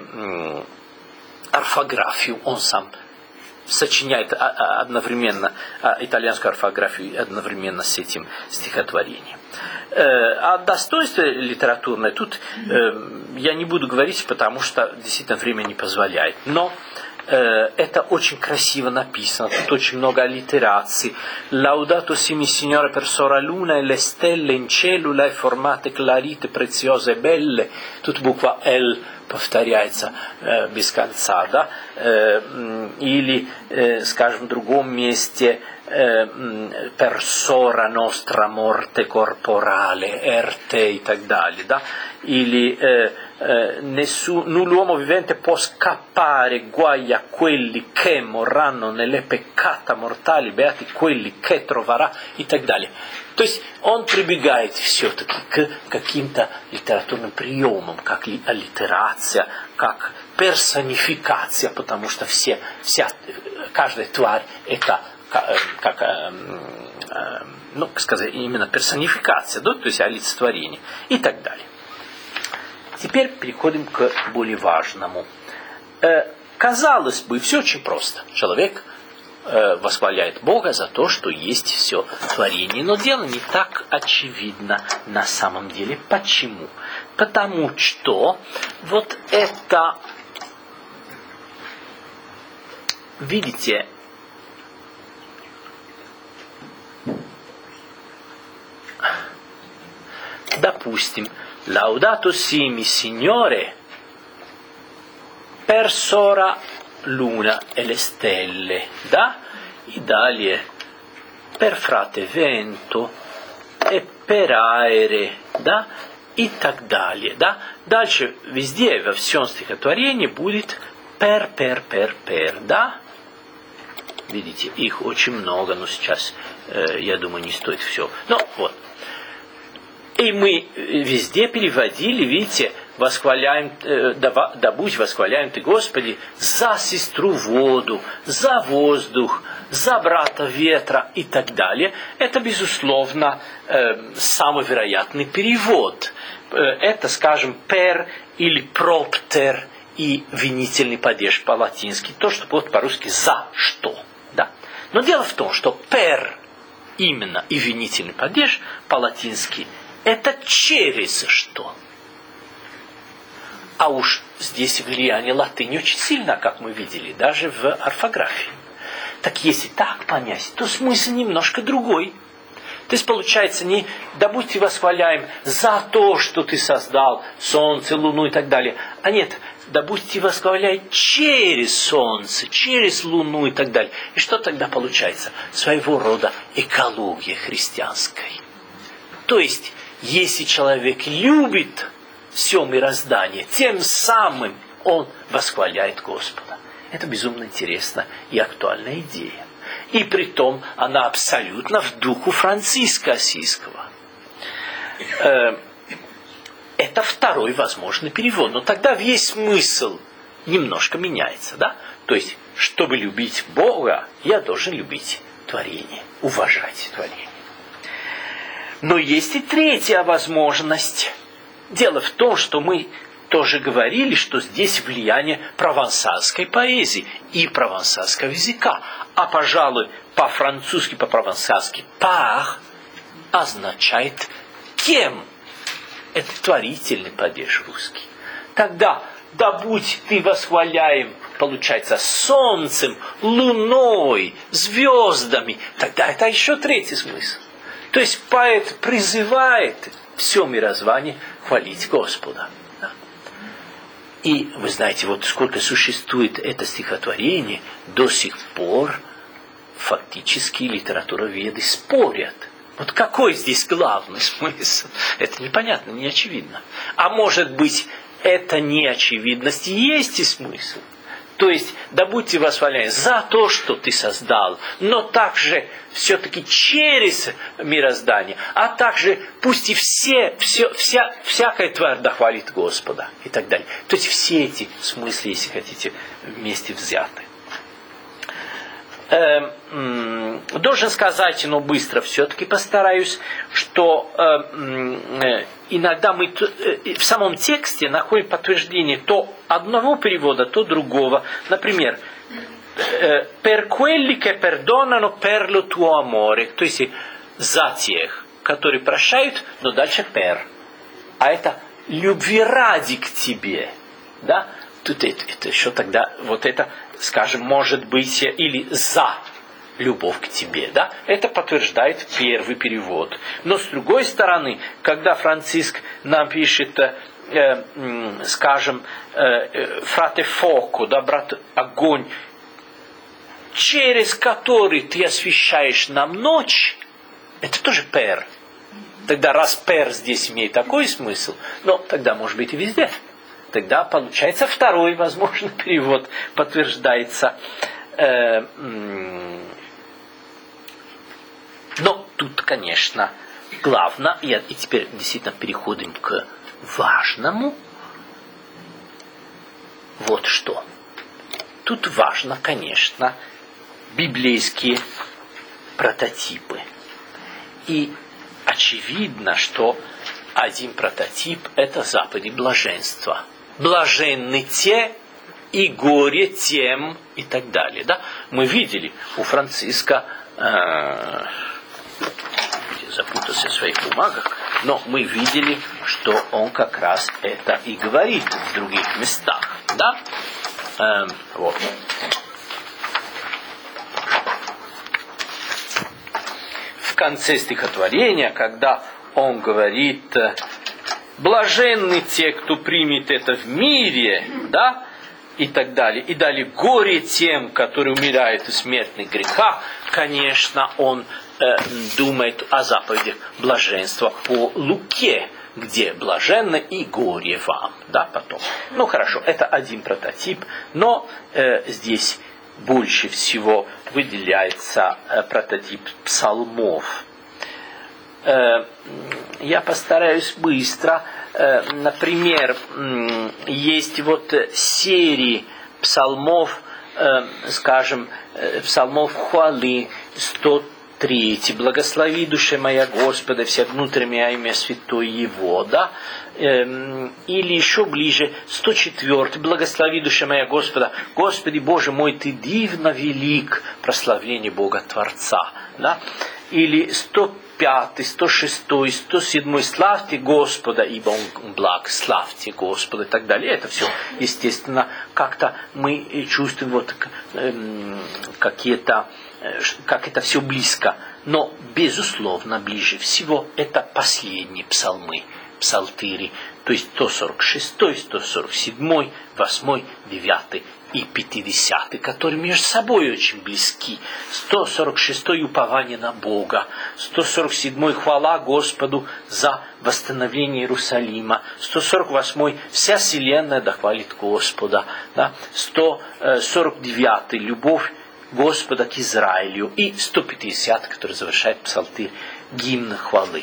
орфографию он сам сочиняет одновременно итальянскую орфографию одновременно с этим стихотворением. А достоинство литературное тут я не буду говорить, потому что действительно время не позволяет. Но это очень красиво написано, тут очень много аллитераций. Laudato simi Signore per sora luna e le stelle in cellula e formate clarite preziose e belle. Тут буква L повторяется э, без конца, да? Э, или, э, скажем, в другом месте э, per sora nostra morte corporale, R T и так далее, да? Или э, eh, nessun, null'uomo vivente può scappare guai a quelli che morranno nelle peccata mortali, beati quelli che troverà и так далее. То есть он прибегает все-таки к каким-то литературным приемам, как аллитерация, как персонификация, потому что все, вся, каждая тварь это как, ну, как сказать, именно персонификация, да? То есть олицетворение и так далее. Теперь переходим к более важному. Казалось бы, все очень просто. Человек восхваляет Бога за то, что есть все творение. Но дело не так очевидно на самом деле. Почему? Потому что вот это, видите, допустим, Laudato si mi Signore per sora luna e le stelle, да? И далее per frate vento e per aere, да? И так далее, да? Дальше везде, во всем стихотворении будет per, per, per, per, да? Видите, их очень много, но сейчас, э, я думаю, не стоит все. Ну, вот. И мы везде переводили, видите, восхваляем, э, да, да будь восхваляем Ты, Господи, за сестру воду, за воздух, за брата ветра и так далее. Это, безусловно, э, самый вероятный перевод. Э, это, скажем, per или propter и винительный падеж по-латински. То, что вот по-русски «за что». Да? Но дело в том, что per именно и винительный падеж по-латински это через что. А уж здесь влияние латыни очень сильно, как мы видели, даже в орфографии. Так если так понять, то смысл немножко другой. То есть получается не «да будь ты восхваляем за то, что ты создал солнце, луну и так далее», а нет «да будь ты восхваляем через солнце, через луну и так далее». И что тогда получается? Своего рода экология христианской. То есть, если человек любит все мироздание, тем самым он восхваляет Господа. Это безумно интересная и актуальная идея. И притом она абсолютно в духу Франциска Осийского. Это второй возможный перевод. Но тогда весь смысл немножко меняется. Да? То есть, чтобы любить Бога, я должен любить творение, уважать творение. Но есть и третья возможность. Дело в том, что мы тоже говорили, что здесь влияние провансальской поэзии и провансальского языка. А, пожалуй, по-французски, по-провансальски «par» означает «кем». Это творительный падеж русский. Тогда «да будь ты восхваляем», получается, солнцем, луной, звездами. Тогда это еще третий смысл. То есть поэт призывает все мирозвание хвалить Господа. Да? И вы знаете, вот сколько существует это стихотворение, до сих пор фактически литературоведы спорят. Вот какой здесь главный смысл? Это непонятно, не очевидно. А может быть, это неочевидность и есть и смысл. То есть, да будьте восхваляемы за то, что ты создал, но также все-таки через мироздание, а также пусть и все, все, вся, всякая тварь дохвалит Господа и так далее. То есть, все эти смыслы, если хотите, вместе взяты. Э, м, должен сказать, но быстро все-таки постараюсь, что э, э, иногда мы э, в самом тексте находим подтверждение то одного перевода, то другого. Например, э, «per quelli che perdonano per lo tuo amore», то есть за тех, которые прощают, но дальше «per». А это «любви ради к тебе». Да? Тут это, это еще тогда, вот это, скажем, может быть, или «за любовь к тебе». Да? Это подтверждает первый перевод. Но с другой стороны, когда Франциск нам пишет, э, э, скажем, э, «frate foco», да, брат, огонь, через который ты освещаешь нам ночь, это тоже «per». Тогда раз «per» здесь имеет такой смысл, но тогда может быть и везде. Тогда получается второй возможный перевод, подтверждается. Э, но тут, конечно, главное, и, и теперь действительно переходим к важному. Вот что. Тут важно, конечно, библейские прототипы. И очевидно, что один прототип – это заповеди блаженства. Блаженны те, и горе тем, и так далее. Да? Мы видели у Франциска, э, запутался в своих бумагах, но мы видели, что он как раз это и говорит в других местах. Да? Э, вот. В конце стихотворения, когда он говорит, блаженны те, кто примет это в мире, да, и так далее. И далее, горе тем, которые умирают в смертных грехах. Конечно, он э, думает о заповедях блаженства по Луке, где блаженно и горе вам, да, потом. Ну, хорошо, это один прототип, но э, здесь больше всего выделяется э, прототип псалмов. Э, я постараюсь быстро. Э, например, э, есть вот серии псалмов, э, скажем, э, псалмов хвалы, сто третий. Благослови, душе моя, Господа, вся внутренняя имя святое Его, да? Эм, или еще ближе, сто четвёртый. Благослови, душе моя, Господа. Господи Боже мой, Ты дивно велик, прославление Бога Творца, да? Или сто пятый, сто шестой, сто седьмой. Славьте Господа, ибо Он благ, славьте Господа и так далее. Это все, естественно, как-то мы чувствуем вот эм, какие-то, как это все близко. Но, безусловно, ближе всего это последние псалмы, псалтыри. То есть сто сорок шестой, сто сорок седьмой, восьмой, девятый и пятидесятый, которые между собой очень близки. сто сорок шестой упование на Бога, сто сорок седьмой хвала Господу за восстановление Иерусалима, сто сорок восьмой вся вселенная дохвалит Господа, да? сто сорок девятый любовь Господа к Израилю и сто пятидесятый, который завершает псалтырь, гимн хвалы.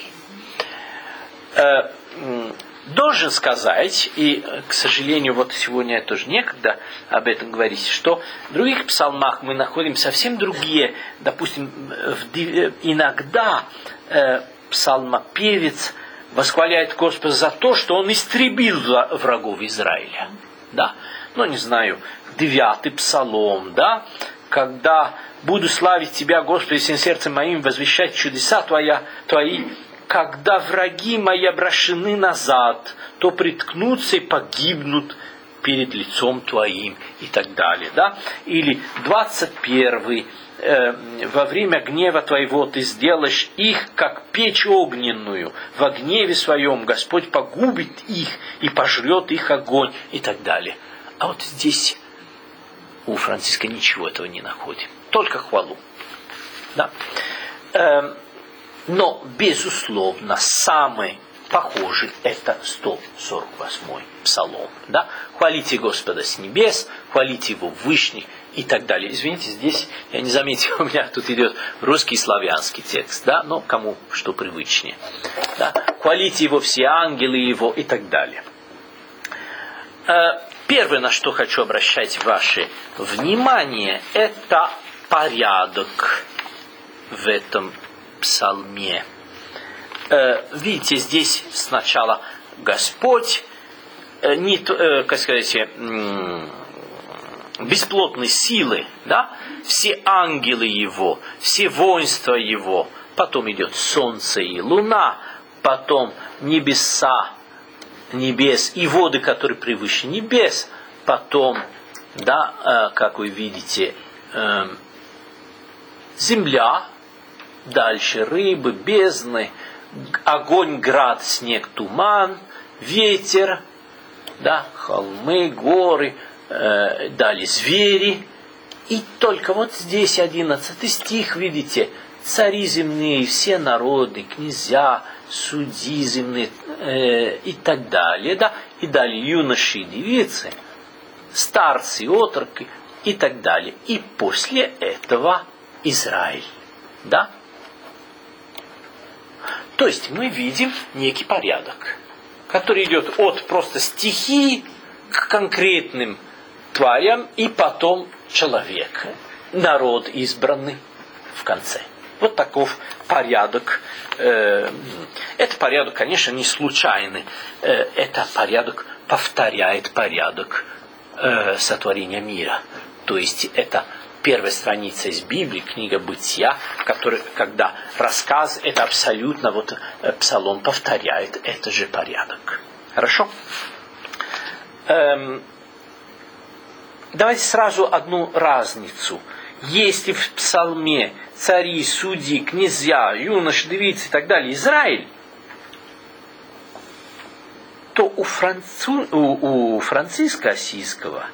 Должен сказать, и, к сожалению, вот сегодня тоже некогда об этом говорить, что в других псалмах мы находим совсем другие, допустим, иногда э, псалмопевец восхваляет Господа за то, что Он истребил врагов Израиля. Да? Ну, не знаю, девятый псалом, да? Когда буду славить Тебя, Господи, всем сердцем моим, возвещать чудеса Твоя, Твои, когда враги мои обращены назад, то приткнутся и погибнут перед лицом Твоим и так далее. Да? Или двадцать первый. Э, во время гнева Твоего Ты сделаешь их, как печь огненную. Во гневе Своем Господь погубит их и пожрет их огонь и так далее. А вот здесь у Франциска ничего этого не находим. Только хвалу. Да? Э, Но, безусловно, самый похожий это сто сорок восьмой псалом. Да? Хвалите Господа с небес, хвалите Его в вышних и так далее. Извините, здесь я не заметил, у меня тут идет русский и славянский текст, да? Но кому что привычнее. Да? Хвалите Его все ангелы Его и так далее. Первое, на что хочу обращать ваше внимание, это порядок в этом псалме. Э, видите, здесь сначала Господь, э, не, э, как сказать, э, бесплотной силы, да? Все ангелы Его, все воинства Его, потом идет солнце и луна, потом небеса, небес и воды, которые превыше небес, потом, да, э, как вы видите, э, земля, дальше рыбы, бездны, огонь, град, снег, туман, ветер, да, холмы, горы, э, далее звери. И только вот здесь одиннадцатый стих, видите, цари земные, все народы, князья, судьи земные э, и так далее. Да? И далее юноши и девицы, старцы и отроки и так далее. И после этого Израиль. Да? То есть мы видим некий порядок, который идет от просто стихии к конкретным тварям и потом человек, народ избранный в конце. Вот таков порядок. Это порядок, конечно, не случайный. Это порядок повторяет порядок сотворения мира. То есть это первая страница из Библии, книга Бытия, который, когда рассказ, это абсолютно вот псалом повторяет этот же порядок. Хорошо? Эм, давайте сразу одну разницу. Если в псалме цари, судьи, князья, юноши, девицы и так далее, Израиль, то у, Францу... у, у Франциска Ассизского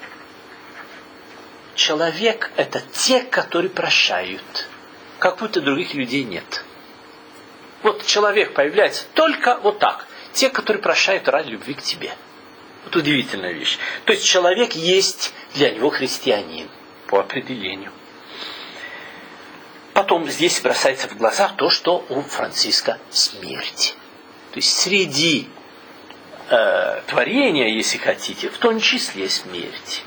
человек – это те, которые прощают, как будто других людей нет. Вот человек появляется только вот так. Те, которые прощают ради любви к тебе. Вот удивительная вещь. То есть человек есть для него христианин по определению. Потом здесь бросается в глаза то, что у Франциска смерть. То есть среди э, творения, если хотите, в том числе смерть.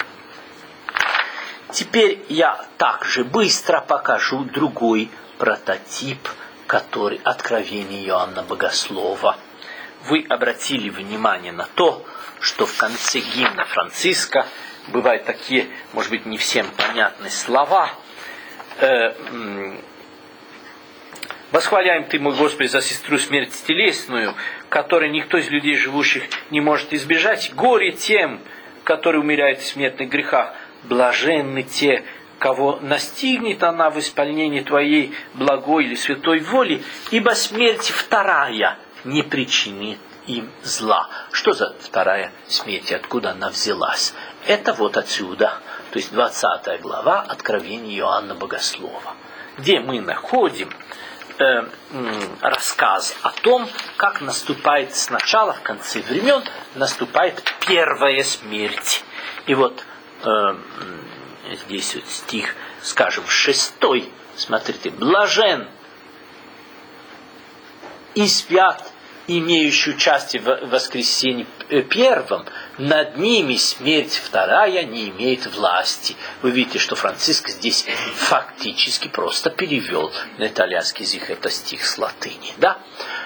Теперь я также быстро покажу другой прототип, который откровение Иоанна Богослова. Вы обратили внимание на то, что в конце гимна Франциска бывают такие, может быть, не всем понятные слова. «Восхваляем Ты, мой Господи, за сестру смерть телесную, которой никто из людей живущих не может избежать. Горе тем, которые умирают в смертных грехах. Блаженны те, кого настигнет она в исполнении Твоей благой или святой воли, ибо смерть вторая не причинит им зла». Что за вторая смерть? Откуда она взялась? Это вот отсюда, то есть двадцатая глава Откровения Иоанна Богослова, где мы находим э, э, рассказ о том, как наступает сначала, в конце времен, наступает первая смерть. И вот э, здесь вот стих, скажем, шестой, смотрите, «Блажен и свят, имеющий участие в воскресении первом, над ними смерть вторая не имеет власти». Вы видите, что Франциск здесь фактически просто перевел на итальянский язык этот стих с латыни. Да?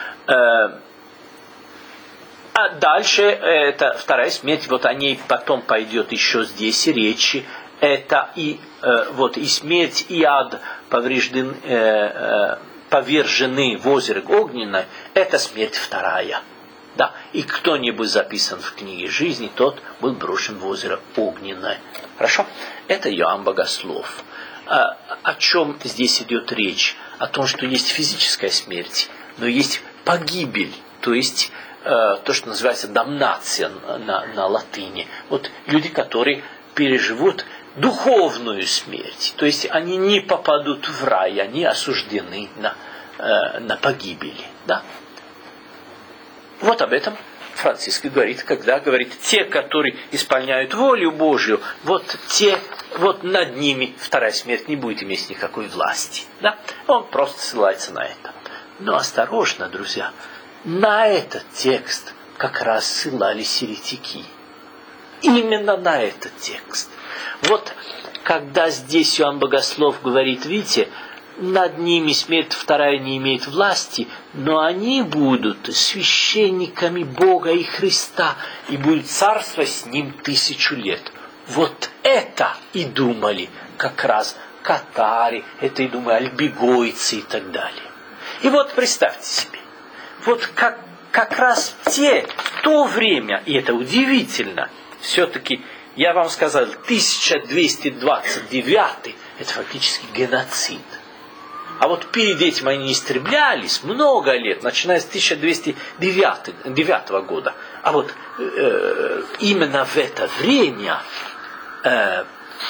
А дальше, это вторая смерть, вот о ней потом пойдет еще здесь речи. Это и, вот, и смерть, и ад повреждены, повержены в озеро огненное, это смерть вторая. Да? И кто не был записан в книге жизни, тот был брошен в озеро огненное. Хорошо? Это Иоанн Богослов. А, о чем здесь идет речь? О том, что есть физическая смерть, но есть погибель, то есть э, то, что называется дамнация на, на латыни. Вот люди, которые переживут духовную смерть. То есть они не попадут в рай, они осуждены на, э, на погибель. Да? Вот об этом Франциск говорит, когда говорит, те, которые исполняют волю Божью, вот те, вот над ними вторая смерть не будет иметь никакой власти. Да? Он просто ссылается на это. Но осторожно, друзья, на этот текст как раз ссылались еретики. Именно на этот текст. Вот когда здесь Иоанн Богослов говорит, видите, над ними смерть вторая не имеет власти, но они будут священниками Бога и Христа и будут царствовать с Ним тысячу лет. Вот это и думали как раз катари, это и думали альбегойцы и так далее. И вот представьте себе, вот как, как раз те, в то время, и это удивительно, все-таки, я вам сказал, тысяча двести двадцать девятый, это фактически геноцид. А вот перед этим они истреблялись много лет, начиная с тысяча двести девятого года. А вот э, именно в это время, э,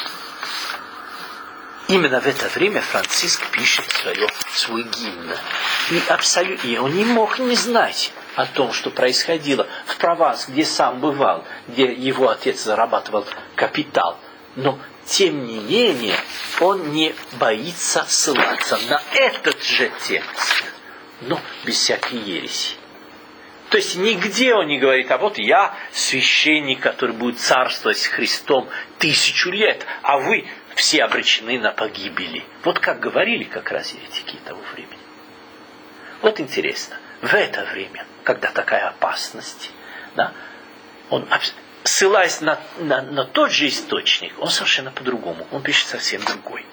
именно в это время Франциск пишет свое, свой гимн. И абсолютно, и он не мог не знать о том, что происходило в Прованс, где сам бывал, где его отец зарабатывал капитал. Но тем не менее, он не боится ссылаться на этот же текст, но без всякой ереси. То есть нигде он не говорит, а вот я священник, который будет царствовать с Христом тысячу лет, а вы все обречены на погибели. Вот как говорили как раз еретики того времени. Вот интересно, в это время, когда такая опасность, да, он ссылаясь на, на, на тот же источник, он совершенно по-другому, он пишет совсем другой.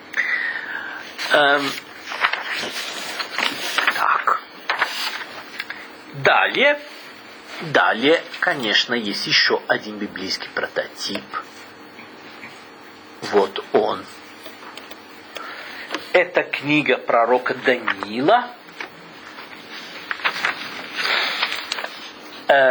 Эм, так. Далее, далее, конечно, есть еще один библейский прототип. Вот он. Это книга пророка Даниила.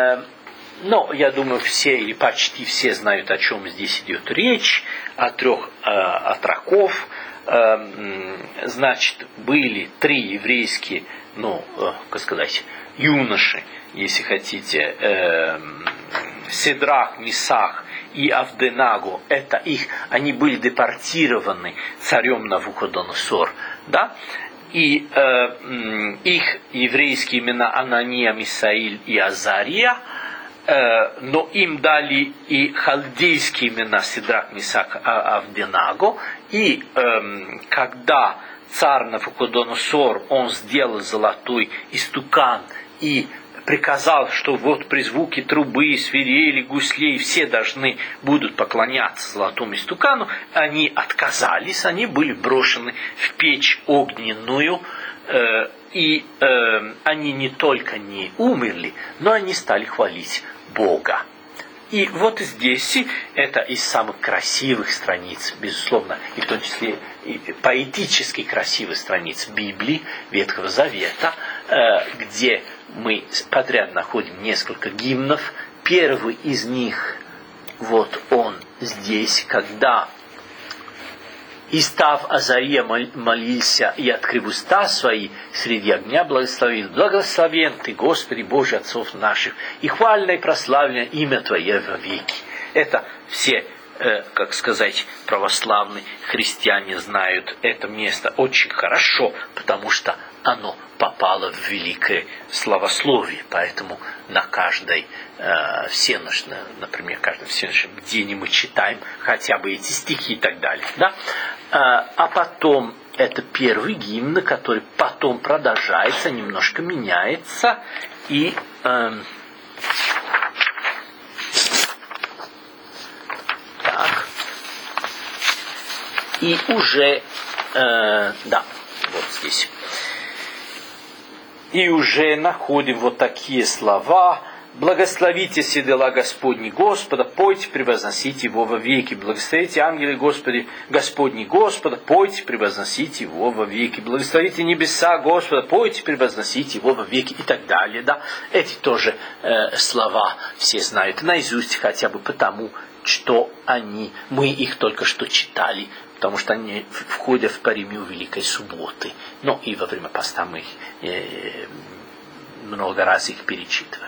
но я думаю, все или почти все знают, о чем здесь идет речь, о трех э, отроков. Э, значит, были три еврейские, ну, э, как сказать, юноши, если хотите, э, Седрах, Месах и Авденаго, это их, они были депортированы царем Навуходоносор, да, и э, их еврейские имена Анания, Мисаиль и Азария, э, но им дали и халдейские имена Седрах, Месах, Авденаго, и э, когда царь Навуходоносор, он сделал золотой истукан и приказал, что вот при звуке трубы, свирели, гуслей все должны будут поклоняться золотому истукану, они отказались, они были брошены в печь огненную, э, и э, они не только не умерли, но они стали хвалить Бога. И вот здесь это из самых красивых страниц, безусловно, и в том числе и поэтически красивых страниц Библии, Ветхого Завета, где мы подряд находим несколько гимнов. Первый из них, вот он здесь, когда «И став Азария молился, и открыв уста свои, среди огня благословил. Благословен Ты, Господи Боже отцов наших, и хвально и прославлено имя Твое во веки». Это все, э, как сказать, православные христиане знают это место очень хорошо, потому что оно попало в великое славословие. Поэтому на каждой э, всеночной, например, каждом всеночном бдении мы читаем хотя бы эти стихи и так далее. Да? А, а потом это первый гимн, который потом продолжается, немножко меняется. И э, так. И уже э, да, вот здесь. И уже находим вот такие слова. «Благословите все дела Господни Господа, пойте, превозносите Его во веки. Благословите ангелы Господи, Господни Господа, пойте, превозносите Его во веки. Благословите небеса Господа, пойте, превозносите Его во веки». И так далее. Да? Эти тоже э, слова все знают наизусть, хотя бы потому, что они, мы их только что читали, потому что они входят в паримию Великой Субботы. Но и во время поста мы их, э, много раз их перечитывали.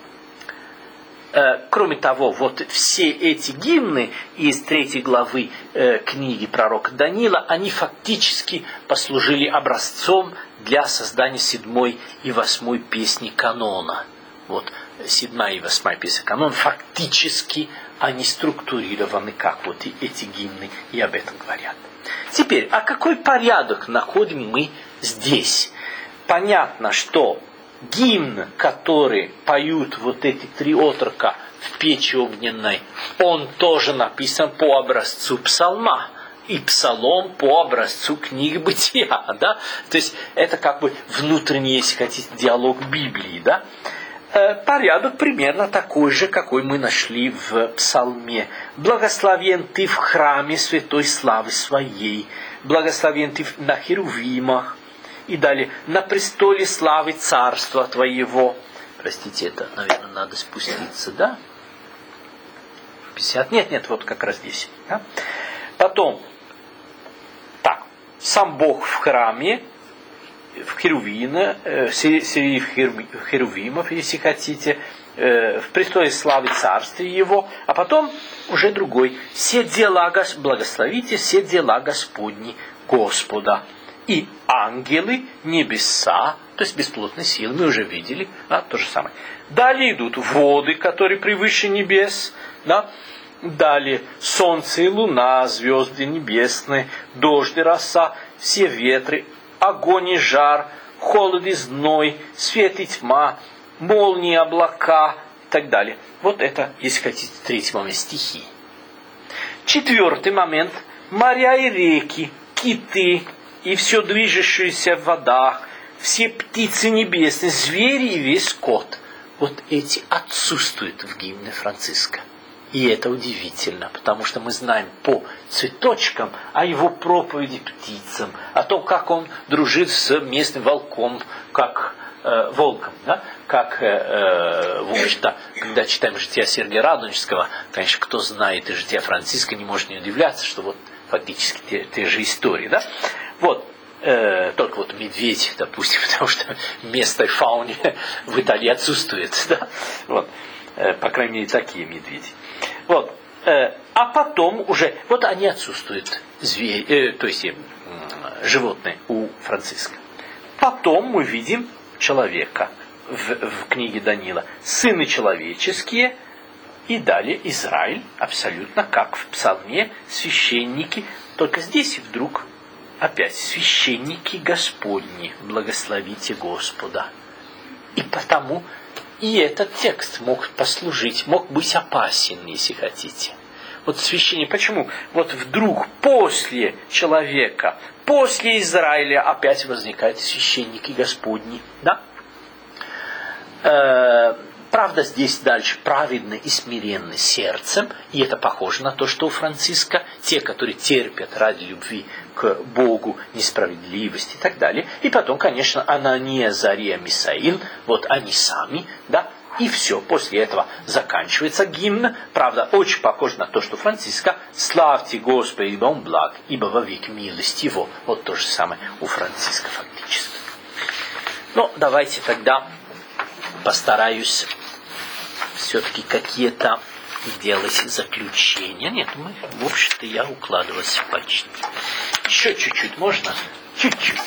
Э, кроме того, вот все эти гимны из третьей главы э, книги пророка Даниила, они фактически послужили образцом для создания седьмой и восьмой песни канона. Вот седьмая и восьмая песня канона фактически они структурированы, как вот и эти гимны, и об этом говорят. Теперь, а какой порядок находим мы здесь? Понятно, что гимн, который поют вот эти три отрока в печи огненной, он тоже написан по образцу псалма. И псалом по образцу книги Бытия. Да? То есть это как бы внутренний, если хотите, диалог Библии. Да? Порядок примерно такой же, какой мы нашли в псалме. «Благословен Ты в храме святой славы Своей, благословен Ты на херувимах». И далее, «на престоле славы царства Твоего». Простите, это, наверное, надо спуститься, да? пятьдесят. Нет, нет, вот как раз здесь. Да? Потом, так, сам Бог в храме, в херувина, среди херувимов, если хотите, в престоле славы царствия Его, а потом уже другой. «Все дела, благословите все дела Господни Господа». И ангелы, небеса, то есть бесплотные силы, мы уже видели, да, то же самое. Далее идут воды, которые превыше небес, да. Далее солнце и луна, звезды небесные, дождь и роса, все ветры, огонь и жар, холод и зной, свет и тьма, молнии, облака и так далее. Вот это, если хотите, третий момент стихии. Четвертый момент. Моря и реки, киты и все движущееся в водах, все птицы небесные, звери и весь скот. Вот эти отсутствуют в гимне Франциска. И это удивительно, потому что мы знаем по цветочкам о его проповеди птицам, о том, как он дружит с местным волком, как э, волком. Да? Как, э, в общем-то, когда читаем жития Сергия Радонежского, конечно, кто знает и жития Франциска, не может не удивляться, что вот фактически те, те же истории. Да? Вот. Э, только вот медведь, допустим, потому что местной фауне в Италии отсутствует. Да? Вот. Э, по крайней мере, такие медведи. Вот. Э, а потом уже, вот они отсутствуют, звери, э, то есть э, животные у Франциска. Потом мы видим человека в, в книге Даниила. Сыны человеческие, и далее Израиль, абсолютно как в псалме, священники. Только здесь вдруг опять священники Господни, благословите Господа. И потому и этот текст мог послужить, мог быть опасен, если хотите. Вот священник, почему? Вот вдруг после человека, после Израиля опять возникают священники Господни. Да? Э, правда, здесь дальше праведны и смиренны сердцем, и это похоже на то, что у Франциска, те, которые терпят ради любви к Богу, несправедливость и так далее. И потом, конечно, Анания, Азария, Мисаил, вот они сами, да, и все, после этого заканчивается гимн. Правда, очень похож на то, что Франциска «Славьте Господа, ибо Он благ, ибо вовек милость Его». Вот то же самое у Франциска фактически. Ну, давайте тогда постараюсь все-таки какие-то делать заключения. Нет, мы, в общем-то, я укладывался почти. Еще чуть-чуть можно? Чуть-чуть.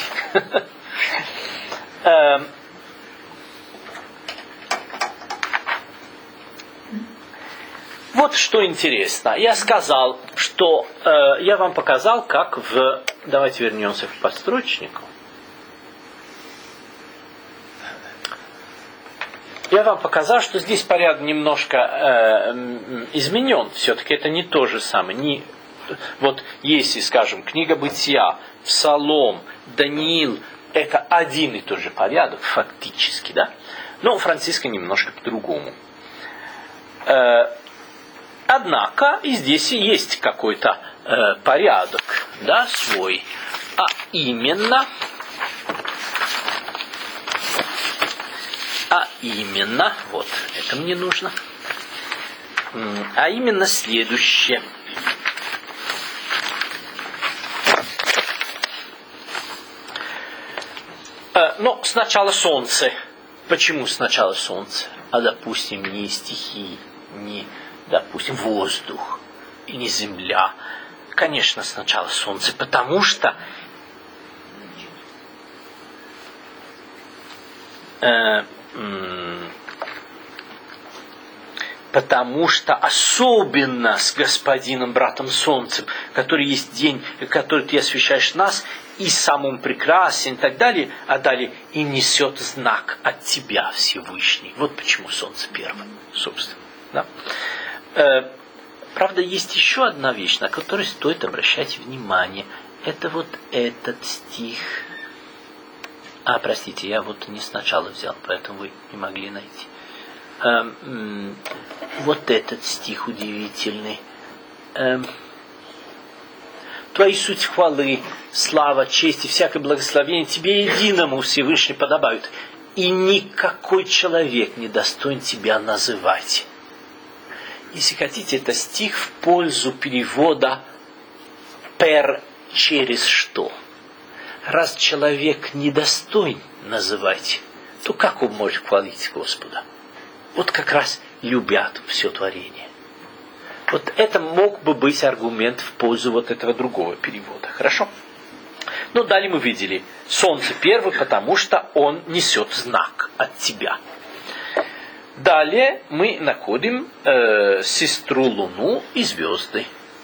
Вот что интересно. Я сказал, что э, я вам показал, как в... Давайте вернемся к подстрочнику. Я вам показал, что здесь порядок немножко э, изменен. Все-таки это не то же самое. Не... Вот если, скажем, книга Бытия, Псалом, Даниил, это один и тот же порядок, фактически, да? Но у Франциска немножко по-другому. Э, Однако и здесь и есть какой-то э, порядок, да, свой. А именно, а именно, вот, это мне нужно, а именно следующее. Э, но сначала солнце. Почему сначала солнце? А, допустим, не стихии, не... допустим, воздух и не земля. Конечно, сначала солнце, потому что э, м, потому что особенно с господином, братом солнцем, который есть день, который ты освещаешь нас, и сам он прекрасен, и так далее, а далее и несет знак от тебя, Всевышний. Вот почему солнце первое, собственно. Да? Правда, есть еще одна вещь, на которую стоит обращать внимание. Это вот этот стих. А, простите, я вот не сначала взял, поэтому вы не могли найти. Вот этот стих удивительный. Твои суть хвалы, слава, честь и всякое благословение тебе единому Всевышний подобают. И никакой человек не достоин тебя называть. Если хотите, это стих в пользу перевода «пер» через что. Раз человек недостоин называть, то как он может хвалить Господа? Вот как раз любят все творение. Вот это мог бы быть аргумент в пользу вот этого другого перевода. Хорошо? Но далее мы видели солнце первое, потому что он несет знак от тебя. Далее мы находим э, сестру Луну и звезды.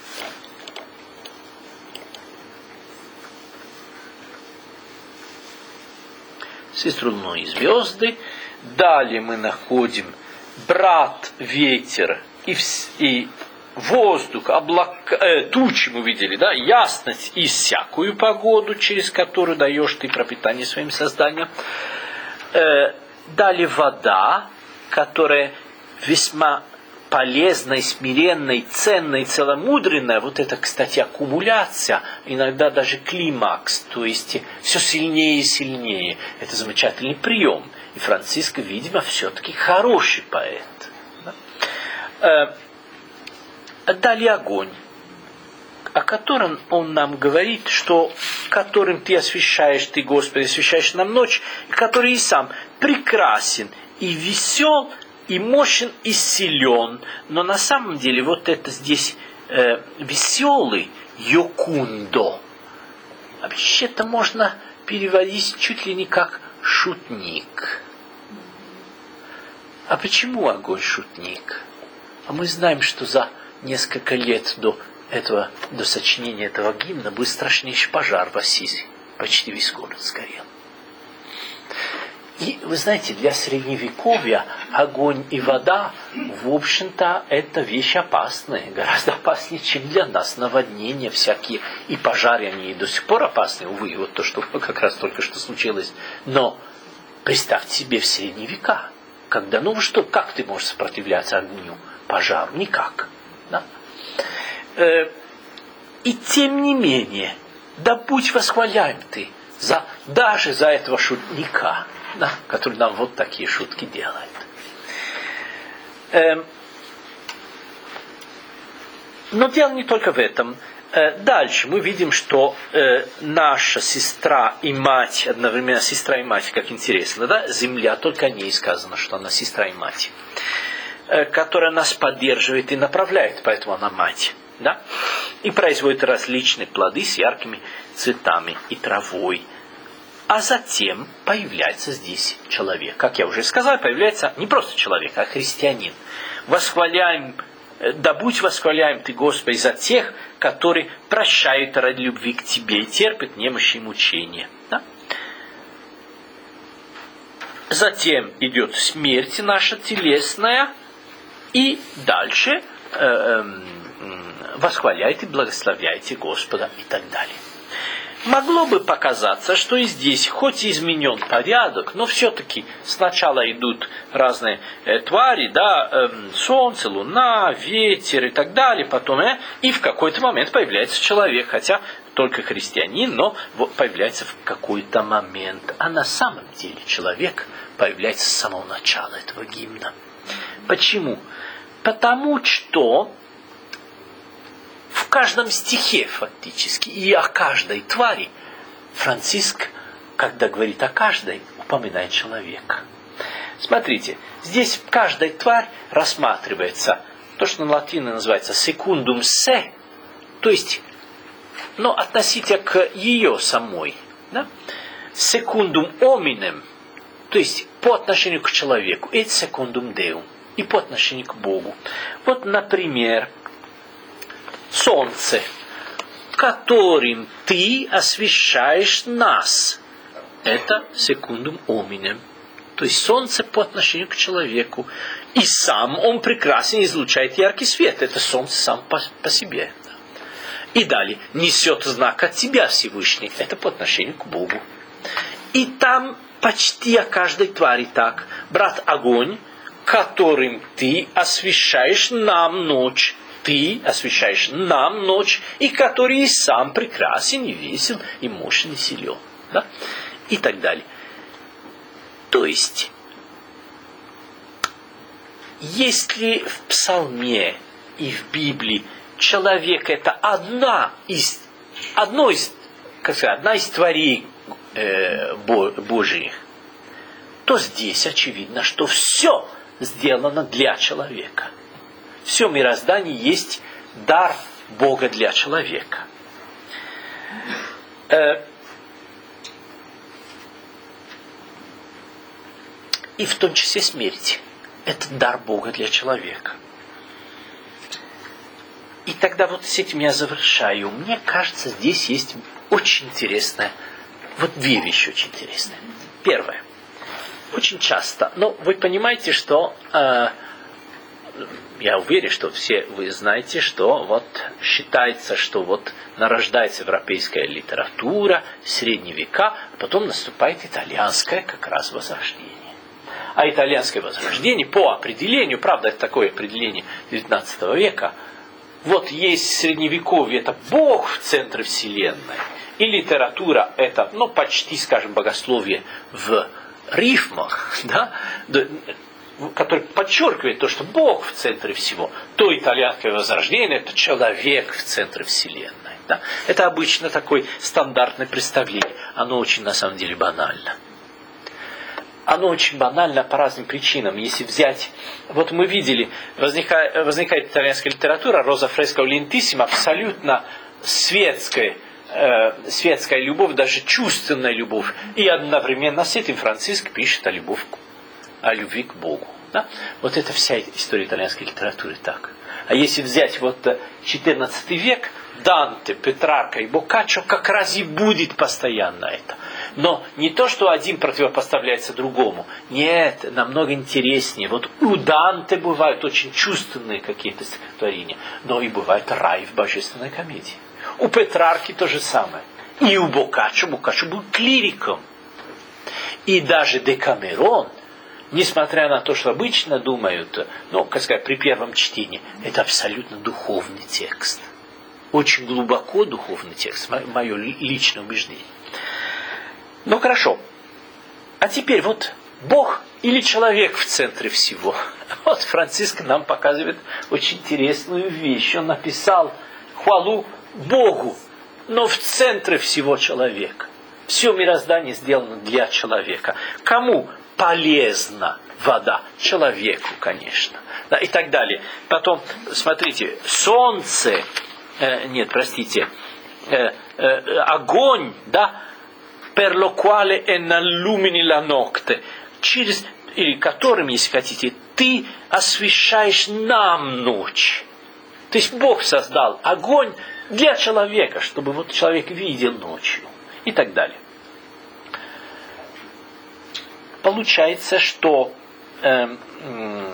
Сестру Луну и звезды. Далее мы находим брат ветер и, и воздух, облака, э, тучи мы видели, да, ясность и всякую погоду, через которую даешь ты пропитание своим созданием. Э, далее вода, которая весьма полезной, смиренной, ценной, целомудренной, вот это, кстати, аккумуляция, иногда даже климакс, то есть все сильнее и сильнее. Это замечательный прием. И Франциск, видимо, все-таки хороший поэт. Да? Далее огонь, о котором он нам говорит, что которым ты освещаешь, ты, Господи, освещаешь нам ночь, и который и сам прекрасен и весел, и мощен, и силен. Но на самом деле вот это здесь э, веселый, йокундо, вообще-то можно переводить чуть ли не как шутник. А почему огонь шутник? А мы знаем, что за несколько лет до этого, до сочинения этого гимна был страшнейший пожар в Ассизи. Почти весь город сгорел. И вы знаете, для средневековья огонь и вода, в общем-то, это вещи опасные. Гораздо опаснее, чем для нас наводнения всякие. И пожары, они и до сих пор опасны, увы, вот то, что как раз только что случилось. Но представьте себе в средние века, когда, ну что, как ты можешь сопротивляться огню, пожару? Никак. Да? Э, и тем не менее, да будь восхваляем ты за, даже за этого шутника, да, который нам вот такие шутки делает. Э, но дело не только в этом. Э, дальше мы видим, что э, наша сестра и мать, одновременно сестра и мать, как интересно, да, земля, только о ней сказано, что она сестра и мать, э, которая нас поддерживает и направляет, поэтому она мать. Да? И производит различные плоды с яркими цветами и травой. А затем появляется здесь человек. Как я уже сказал, появляется не просто человек, а христианин. Восхваляем, да будь восхваляем ты, Господи, за тех, которые прощают ради любви к Тебе и терпят немощи и мучения. Да? Затем идет смерть наша телесная, и дальше э, э, восхваляйте, благословляйте Господа и так далее. Могло бы показаться, что и здесь, хоть и изменен порядок, но все-таки сначала идут разные э, твари, да, э, солнце, луна, ветер и так далее, потом, э, и в какой-то момент появляется человек, хотя только христианин, но появляется в какой-то момент. А на самом деле человек появляется с самого начала этого гимна. Почему? Потому что в каждом стихе фактически и о каждой твари Франциск, когда говорит о каждой, упоминает человека. Смотрите, здесь каждая тварь рассматривается то, что на латине называется secundum se, то есть, но относительно к ее самой. Да? Secundum hominem, то есть по отношению к человеку, et secundum deum, и по отношению к Богу. Вот, например, солнце, которым ты освещаешь нас. Это secundum hominem. То есть солнце по отношению к человеку. И сам он прекрасен, излучает яркий свет. Это солнце сам по, по себе. И далее. Несет знак от тебя, Всевышний. Это по отношению к Богу. И там почти о каждой твари так. Брат, огонь, которым ты освещаешь нам ночь. Ты освещаешь нам ночь, и который и сам прекрасен, и весел, и мощен, и силен. Да? И так далее. То есть, если в Псалме и в Библии человек это одна из, одно из, как сказать, одна из тварей э, Божьих, то здесь очевидно, что все сделано для человека. Все мироздание есть дар Бога для человека. И в том числе смерть. Это дар Бога для человека. И тогда вот с этим я завершаю. Мне кажется, здесь есть очень интересное, вот две вещи очень интересные. Первое. Очень часто, ну, вы понимаете, что э, я уверен, что все вы знаете, что вот считается, что вот нарождается европейская литература, средние века, а потом наступает итальянское как раз возрождение. А итальянское возрождение по определению, правда, это такое определение девятнадцатого века, вот есть средневековье, это Бог в центре Вселенной, и литература это, ну, почти, скажем, богословие в рифмах, да, который подчеркивает то, что Бог в центре всего, то итальянское возрождение это человек в центре Вселенной. Да? Это обычно такое стандартное представление. Оно очень, на самом деле, банально. Оно очень банально по разным причинам. Если взять, вот мы видели, возникает, возникает итальянская литература, Роза фреско лентиссима, абсолютно светская, э, светская любовь, даже чувственная любовь. И одновременно с этим Франциск пишет о, любовь, о любви к Богу. Да? Вот это вся история итальянской литературы так. А если взять вот четырнадцатый век, Данте, Петрарка и Боккаччо как раз и будет постоянно это. Но не то, что один противопоставляется другому. Нет, намного интереснее. Вот у Данте бывают очень чувственные какие-то стихотворения, но и бывает рай в божественной комедии. У Петрарки то же самое. И у Боккаччо, Боккаччо был клириком. И даже Декамерон, несмотря на то, что обычно думают, ну, как сказать, при первом чтении, это абсолютно духовный текст. Очень глубоко духовный текст, мое личное убеждение. Ну хорошо. А теперь вот Бог или человек в центре всего. Вот Франциск нам показывает очень интересную вещь. Он написал хвалу Богу, но в центре всего человек. Все мироздание сделано для человека. Кому полезна вода? Человеку, конечно. Да, и так далее. Потом, смотрите, солнце, э, нет, простите, э, э, огонь, да, per lo quale innallumini la notte, через, или которым, если хотите, ты освещаешь нам ночь. То есть Бог создал огонь для человека, чтобы вот человек видел ночью. И так далее. Получается, что э, э,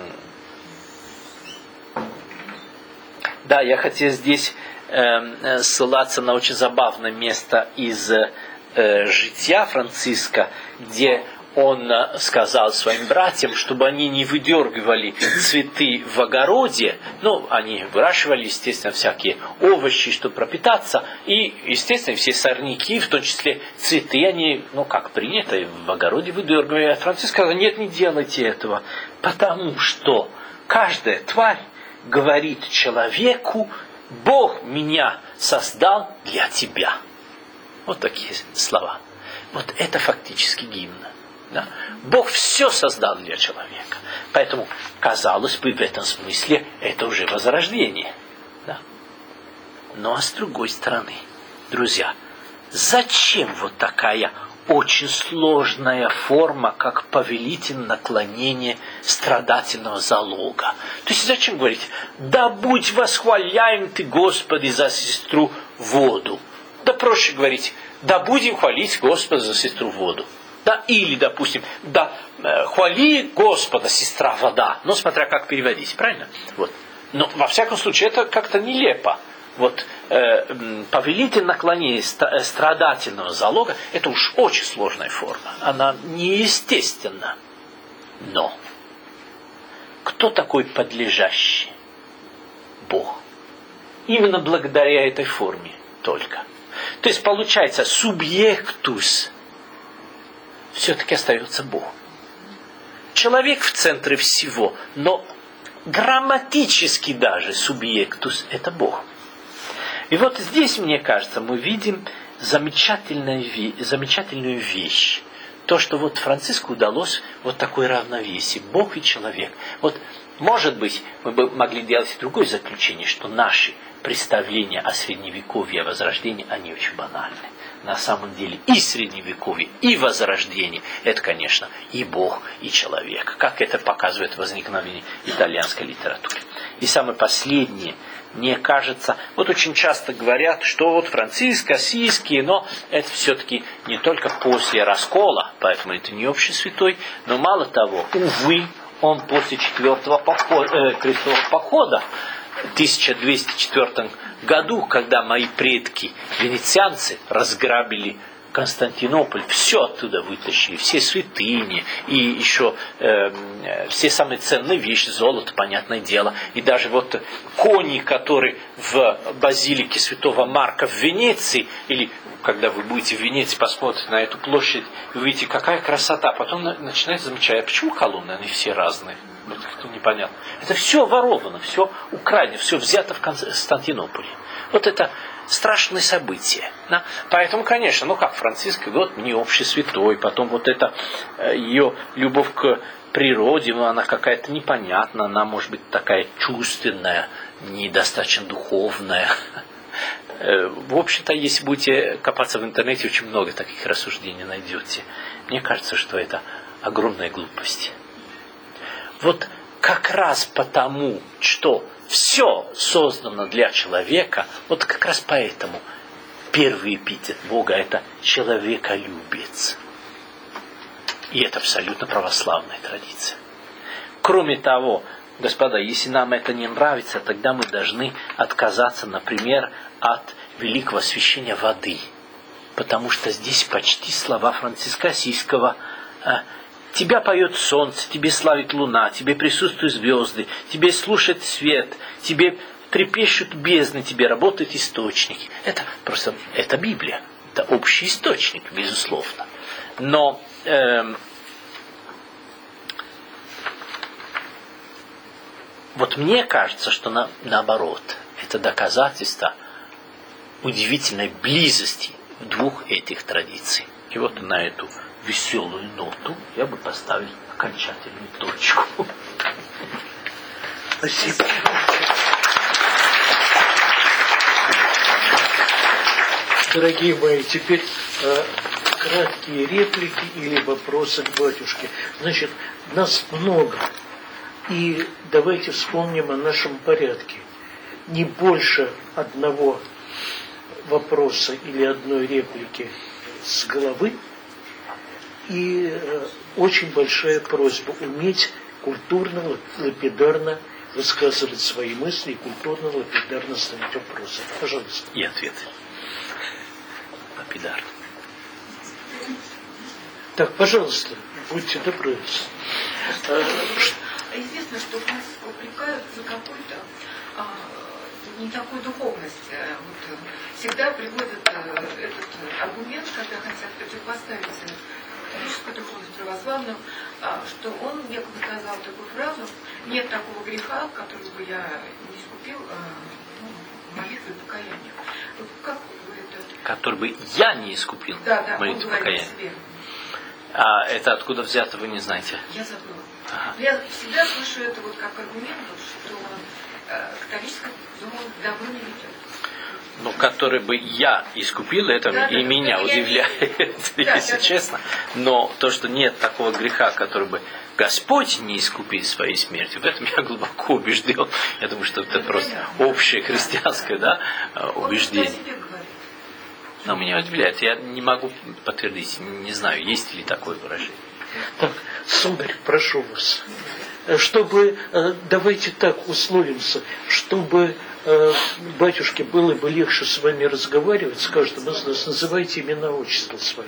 да, я хотел здесь э, ссылаться на очень забавное место из э, жития Франциска, где он сказал своим братьям, чтобы они не выдергивали цветы в огороде. Ну, они выращивали, естественно, всякие овощи, чтобы пропитаться. И, естественно, все сорняки, в том числе цветы, они, ну, как принято, в огороде выдергивали. А Франциск сказал, нет, не делайте этого. Потому что каждая тварь говорит человеку, Бог меня создал для тебя. Вот такие слова. Вот это фактически гимн. Да? Бог все создал для человека. Поэтому, казалось бы, в этом смысле это уже возрождение. Да? Ну а с другой стороны, друзья, зачем вот такая очень сложная форма, как повелитель наклонения страдательного залога? То есть зачем говорить, да будь восхваляем ты, Господи, за сестру воду? Да проще говорить, да будем хвалить Господа за сестру воду. Да, или, допустим, да, э, хвали Господа, сестра вода. Ну, смотря как переводить, правильно? Вот. Но, во всяком случае, это как-то нелепо. Вот, э, повелитель наклонения страдательного залога, это уж очень сложная форма. Она неестественна. Но, кто такой подлежащий? Бог. Именно благодаря этой форме только. То есть, получается, субъектус все-таки остается Бог. Человек в центре всего, но грамматически даже субъектус – это Бог. И вот здесь, мне кажется, мы видим замечательную, замечательную вещь. То, что вот Франциску удалось вот такое равновесие. Бог и человек. Вот, может быть, мы бы могли делать другое заключение, что наши представления о Средневековье, о Возрождении, они очень банальны. На самом деле и Средневековье, и Возрождение – это, конечно, и Бог, и человек. Как это показывает возникновение итальянской литературы. И самое последнее, мне кажется, вот очень часто говорят, что вот Франциск, Ассизский, но это все-таки не только после раскола, поэтому это не общий святой, но мало того, увы, он после четвертого похода, э, крестового похода, в тысяча двести четвёртом году, когда мои предки, венецианцы, разграбили Константинополь, все оттуда вытащили, все святыни, и еще э, все самые ценные вещи, золото, понятное дело. И даже вот кони, которые в базилике Святого Марка в Венеции, или когда вы будете в Венеции, посмотрите на эту площадь, вы увидите, какая красота. Потом начинаете замечать, а почему колонны, они все разные? Это непонятно. Это все воровано, все украдено, все взято в Константинополе. Вот это страшное событие. Да? Поэтому, конечно, ну как Франциска, вот мне общий святой, потом вот это ее любовь к природе, ну, она какая-то непонятная, она может быть такая чувственная, недостаточно духовная. В общем-то, если будете копаться в интернете, очень много таких рассуждений найдете. Мне кажется, что это огромная глупость. Вот как раз потому, что все создано для человека, вот как раз поэтому первый эпитет Бога – это человеколюбец. И это абсолютно православная традиция. Кроме того, господа, если нам это не нравится, тогда мы должны отказаться, например, от великого освящения воды. Потому что здесь почти слова Франциска Ассизского. Тебя поет солнце, тебе славит луна, тебе присутствуют звезды, тебе слушает свет, тебе трепещут бездны, тебе работают источники. Это просто, это Библия, это общий источник, безусловно. Но э, вот мне кажется, что на, наоборот, это доказательство удивительной близости двух этих традиций. И вот на эту веселую ноту я бы поставил окончательную точку. Спасибо. Дорогие мои, теперь э, краткие реплики или вопросы к батюшке. Значит, нас много. И давайте вспомним о нашем порядке. Не больше одного вопроса или одной реплики с головы. И э, очень большая просьба уметь культурно, лапидарно высказывать свои мысли и культурно, лапидарно ставить вопросы. Пожалуйста. И ответы. Лапидарно. Так, пожалуйста, будьте добры. Известно, что нас упрекают за какой-то а, не такой духовности. Вот, всегда приводят а, этот аргумент, когда хотят противопоставить католическую духовность православную, а, что он якобы сказал такую фразу: нет такого греха, который бы я не искупил а, ну, молитвой и покаянием. Вот как вы это... Который бы я не искупил да, да, молитвой и покаянием. А это откуда взято, вы не знаете? Я забыла. Ага. Я всегда слышу это вот как аргумент, что э, католическая духовность добро не ведет. Ну, который бы я искупил, это да, и да, меня да, удивляет, я... если да, честно. Да. Но то, что нет такого греха, который бы Господь не искупил своей смертью, в этом я глубоко убежден. Я думаю, что это, это просто общее христианское да, убеждение. Но меня удивляет. Я не могу подтвердить, не знаю, есть ли такое выражение. Так, сударь, прошу вас, чтобы, давайте так условимся, чтобы батюшке было бы легче с вами разговаривать, с каждым из нас, называйте имена, отчества свои.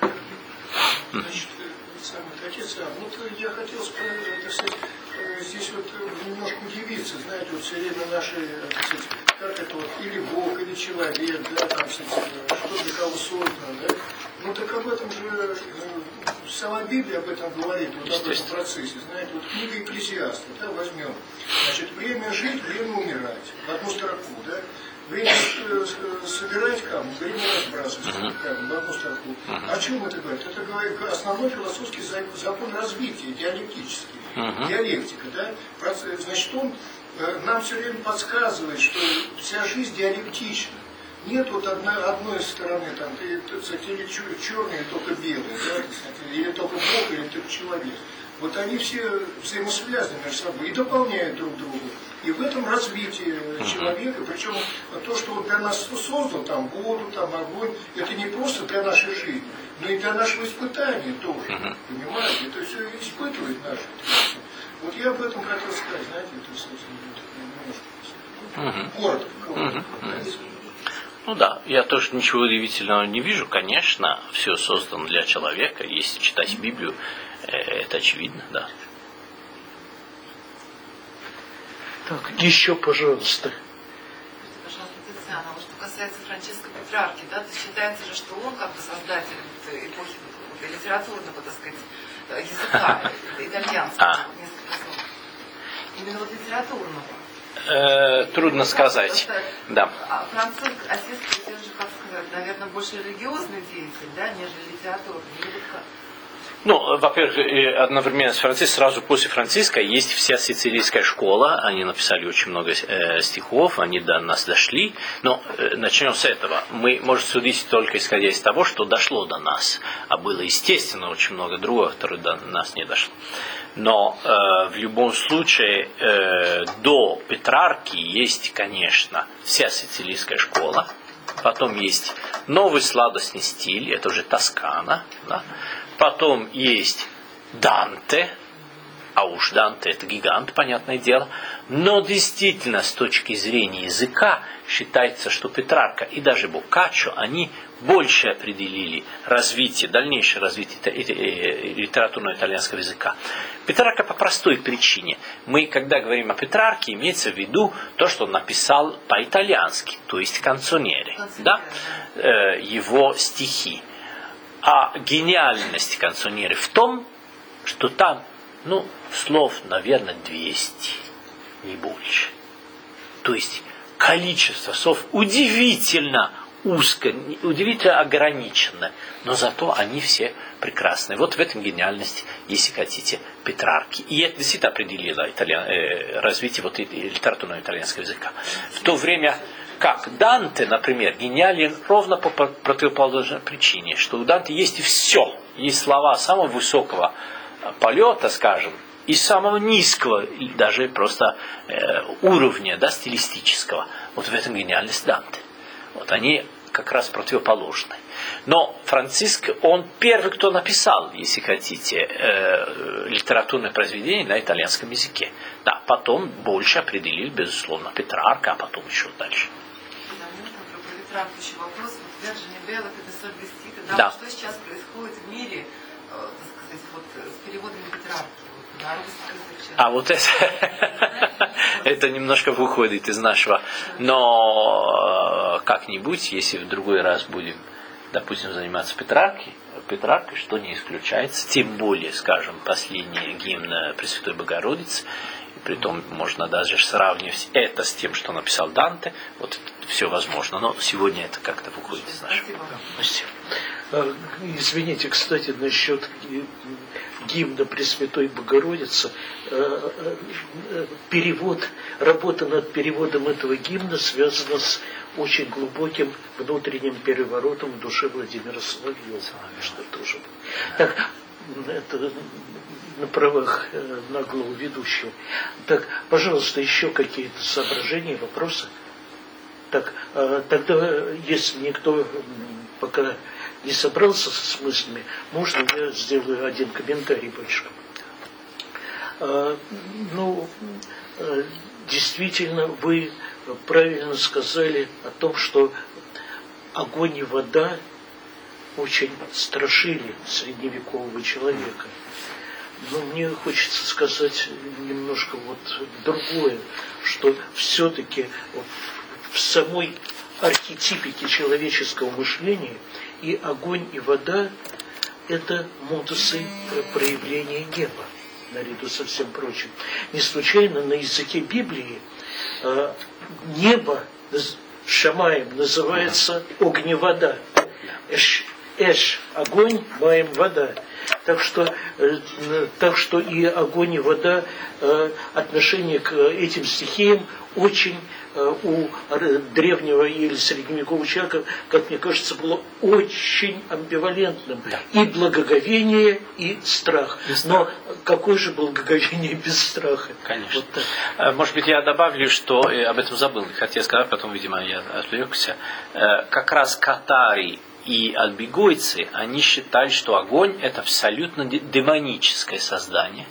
Значит, отец, вот я хотел сказать, здесь вот немножко удивиться, знаете, вот все время наши, как это вот, или Бог, или человек, да, там, что для кого создано, да. Ну так об этом же сама Библия об этом говорит, вот об этом процессе, знаете, вот книга Экклесиаста, да, возьмем. Значит, время жить, время умирать, в одну строку, да. Время собирать камни, время разбрасывать камни, в одну строку. О чем это говорит? Это говорит основной философский закон развития, диалектический, uh-huh. диалектика, да. Значит, он нам все время подсказывает, что вся жизнь диалектична. Нет вот одной, одной стороны, там, ты, ты, или черные, только белые, да, или только Бог, или только человек. Вот они все взаимосвязаны между собой и дополняют друг друга. И в этом развитие человека, причем то, что он для нас создал, там, воду, там, огонь, это не просто для нашей жизни, но и для нашего испытания тоже. Понимаете? Это все испытывает нашу. Вот я об этом хотел сказать, знаете, это, собственно, немножко. Коротко, коротко. Ну да, я тоже ничего удивительного не вижу. Конечно, все создано для человека. Если читать Библию, это очевидно, да. Так, еще, пожалуйста. Пожалуйста, Татьяна, вот что касается Франциска Петрарки, да, то считается же, что он как бы создатель эпохи литературного, так сказать, языка итальянского, а. несколько слов. Именно вот литературного. Э, трудно сказать. Просто, да. А Франциск Осиский, это же, как сказать, наверное, больше религиозный деятель, да, нежели литературный. Или как? Ну, во-первых, одновременно с Франциском, сразу после Франциска есть вся сицилийская школа. Они написали очень много э, стихов, они до нас дошли. Но э, начнем с этого. Мы можем судить только исходя из того, что дошло до нас. А было, естественно, очень много другого, которое до нас не дошло. Но э, в любом случае э, до Петрарки есть, конечно, вся сицилийская школа. Потом есть новый сладостный стиль, это уже Тоскана, да? Потом есть Данте, а уж Данте это гигант, понятное дело. Но действительно, с точки зрения языка, считается, что Петрарка и даже Боккаччо, они больше определили развитие, дальнейшее развитие литературного итальянского языка. Петрарка по простой причине. Мы, когда говорим о Петрарке, имеется в виду то, что он написал по-итальянски, то есть канцоньере, да? Его стихи. А гениальность канцоньеры в том, что там, ну, слов, наверное, двести, не больше. То есть количество слов удивительно узко, удивительно ограничено, но зато они все прекрасные. Вот в этом гениальность, если хотите, Петрарки. И это действительно определило итальян, э, развитие вот, литературного итальянского языка. В то время как Данте, например, гениален ровно по противоположной причине, что у Данте есть все. Есть слова самого высокого полета, скажем, и самого низкого, даже просто э, уровня, да, стилистического. Вот в этом гениальность Данте. Вот они как раз противоположны. Но Франциск, он первый, кто написал, если хотите, э, литературное произведение на итальянском языке. Да, потом больше определили, безусловно, Петрарка, а потом еще дальше. Петрарка еще вопрос. Вот Верджине Белла, Педесоль Вестита, да, да. Что сейчас происходит в мире, э, так сказать, вот, с переводами Петрарки? Вот, на русский язык. А вот это, это немножко выходит из нашего. Но как-нибудь, если в другой раз будем, допустим, заниматься Петраркой, Петраркой, что не исключается, тем более, скажем, последний гимн Пресвятой Богородицы, и притом можно даже сравнивать это с тем, что написал Данте, вот все возможно, но сегодня это как-то выходит из нашего. Спасибо. Извините, кстати, насчет гимна Пресвятой Богородицы. Перевод, работа над переводом этого гимна связана с очень глубоким внутренним переворотом в душе Владимира Соловьева. Что тоже. Так, это на правах наглого ведущего. Так, пожалуйста, еще какие-то соображения, вопросы? Так, тогда, если никто пока не собрался с мыслями, можно я сделаю один комментарий больше. Ну, действительно, вы правильно сказали о том, что огонь и вода очень страшили средневекового человека. Но мне хочется сказать немножко вот другое, что все-таки вот в самой архетипике человеческого мышления и огонь, и вода – это модусы проявления неба, наряду со всем прочим. Не случайно на языке Библии э, небо, шамаем, называется огневода. Эш, эш – огонь, маем – вода. Так что, э, так что и огонь, и вода, э, отношение к этим стихиям очень э, у древнего или средневекового человека, как мне кажется, было очень амбивалентным. Да. И благоговение, и страх. И страх. Но какое же благоговение без страха? Конечно. Вот так. Может быть, я добавлю, что об этом забыл, хотел сказать, потом, видимо, я отвлекся. Как раз катари и альбегойцы, они считали, что огонь – это абсолютно демоническое создание.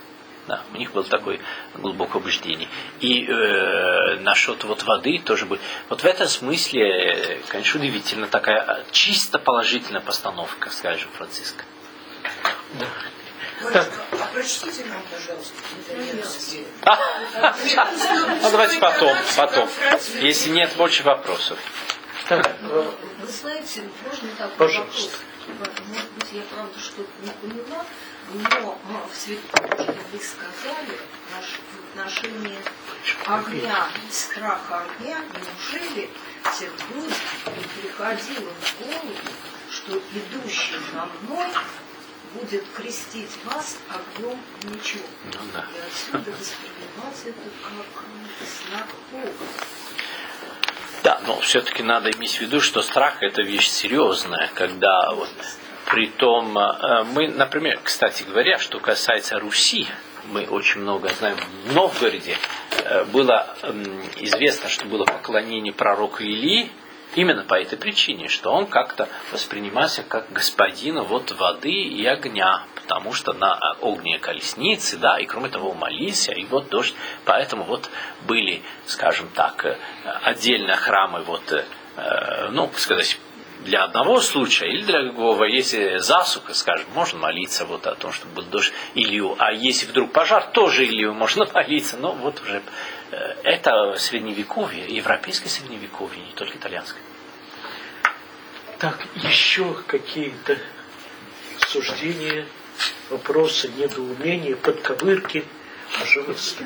Да, у них было такое глубокое убеждение. И э, насчет вот воды тоже будет. Вот в этом смысле, конечно, удивительно такая чисто положительная постановка, скажем, Франциска. Да. Так. А прочтите нам, пожалуйста, итальянский. Ну, давайте потом, потом. Если нет больше вопросов. Так, Вы знаете, можно так пожалуйста. вопрос? Может быть, я правда что-то не поняла, но в святом вы сказали в отношении огня, страха огня, неужели всех людям не приходило в голову, что идущий за мной будет крестить вас огнем мечом? Ну, да. И отсюда воспринимать это как знак Бога. Да, но все-таки надо иметь в виду, что страх это вещь серьезная, когда вот при том, мы, например, кстати говоря, что касается Руси, мы очень много знаем, в Новгороде было известно, что было поклонение пророку Илии, именно по этой причине, что он как-то воспринимался как господина вот воды и огня, потому что на огне колесницы, да, и кроме того молился, и вот дождь, поэтому вот были, скажем так, отдельно храмы, вот, ну, сказать, для одного случая или для другого, если засуха, скажем, можно молиться вот о том, чтобы был дождь Илью, а если вдруг пожар, тоже Илью можно молиться, но вот уже это средневековье, европейское средневековье, не только итальянское. Так, еще какие-то суждения, вопросы, недоумения, подковырки, пожалуйста.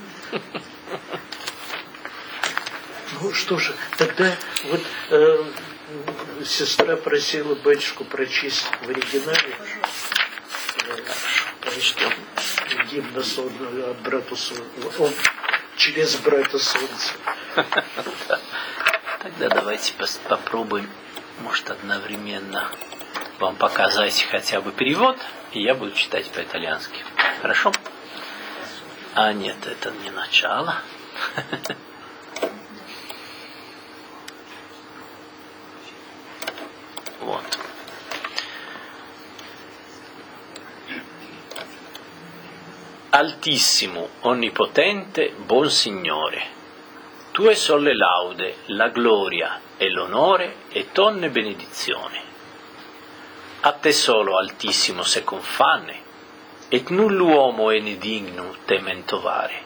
Ну что же, тогда вот э, сестра просила батюшку прочесть в оригинале. Прочтем гимн от брата Солнца, через брата Солнца. Тогда давайте попробуем, может, одновременно вам показать хотя бы перевод, и я буду читать по-итальянски. Хорошо? А нет, это не начало. Вот. Altissimo, onnipotente, buon Signore, tue son le laude, la gloria e l'onore e tonne benedizione. A te solo, Altissimo, se confanne, et null'uomo è ne digno tementovare.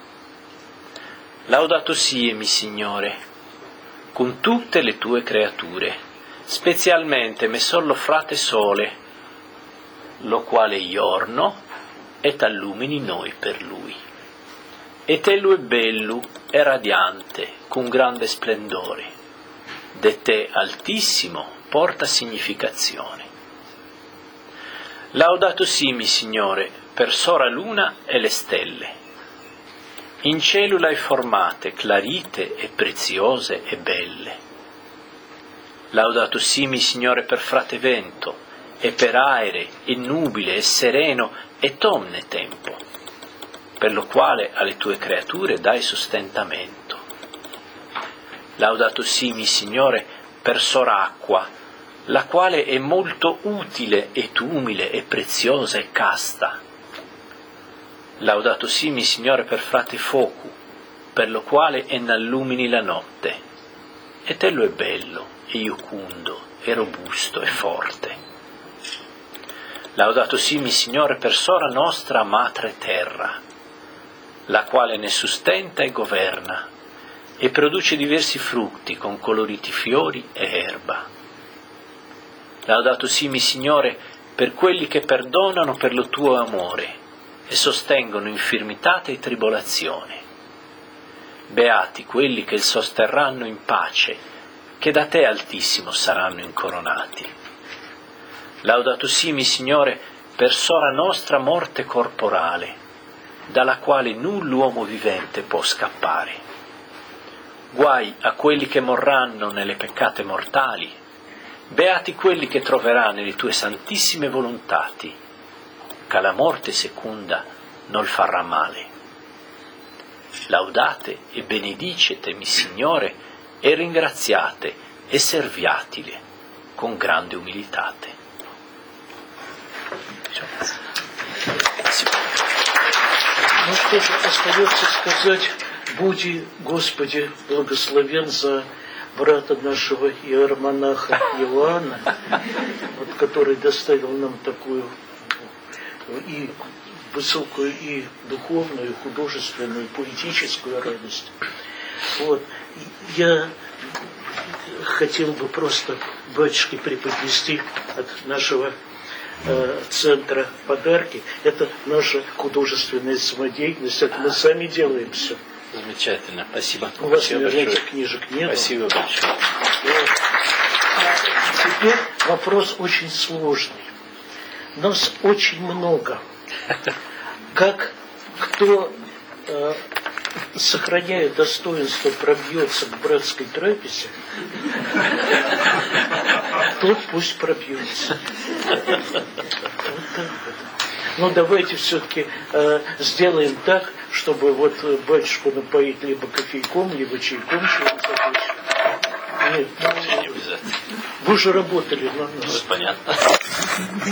Laudato sia, mi Signore, con tutte le tue creature, specialmente me solo frate sole, lo quale iorno et allumini noi per lui. Et ello è bello e radiante, con grande splendore, de te altissimo porta significazione. Laudato simi, Signore, per sora luna e le stelle. In cielo l'hai formate, clarite e preziose e belle. Laudato simi, Signore, per frate vento, e per aere, e nubile, e sereno, e omne tempo, per lo quale alle tue creature dai sostentamento. Laudato simi, Signore, per sora acqua, la quale è molto utile ed umile e preziosa e casta. Laudato simi, Signore, per frate fuoco, per lo quale ennallumini la notte, e tello è bello, e iocundo, e robusto, e forte. Laudato simi, Signore, per sora nostra madre terra, la quale ne sustenta e governa, e produce diversi frutti con coloriti fiori e erba. Laudato simi, Signore, per quelli che perdonano per lo tuo amore e sostengono infirmitate e tribolazione. Beati quelli che il sosterranno in pace, che da te, Altissimo, saranno incoronati. Laudato simi, Signore, per sora nostra morte corporale, dalla quale null'uomo vivente può scappare. Guai a quelli che morranno nelle peccate mortali, beati quelli che troverà nelle tue santissime volontati, che la morte secunda non farà male. Laudate e benedicetemi, Signore, e ringraziate e serviatile con grande umilitate. Sì. Ну что же, остается сказать, буди, Господи, благословен за брата нашего иеромонаха Иоанна, вот, который доставил нам такую и высокую, и духовную, и художественную, и поэтическую радость. Вот. Я хотел бы просто батюшке преподнести от нашего э, центра подарки. Это наша художественная самодеятельность, это мы сами делаем все. Замечательно, спасибо. У вас, Спасибо наверное, большое. этих книжек нет. Спасибо большое. Вот. Теперь вопрос очень сложный. Нас очень много. Как кто, э, сохраняя достоинство, пробьется к братской трапезе, тот пусть пробьется. Вот так вот. Но давайте все-таки э, сделаем так, чтобы вот батюшку напоить либо кофейком, либо чайком, чего захочешь. Нет, ну, Не обязательно. вы же работали на нас. Ну, понятно.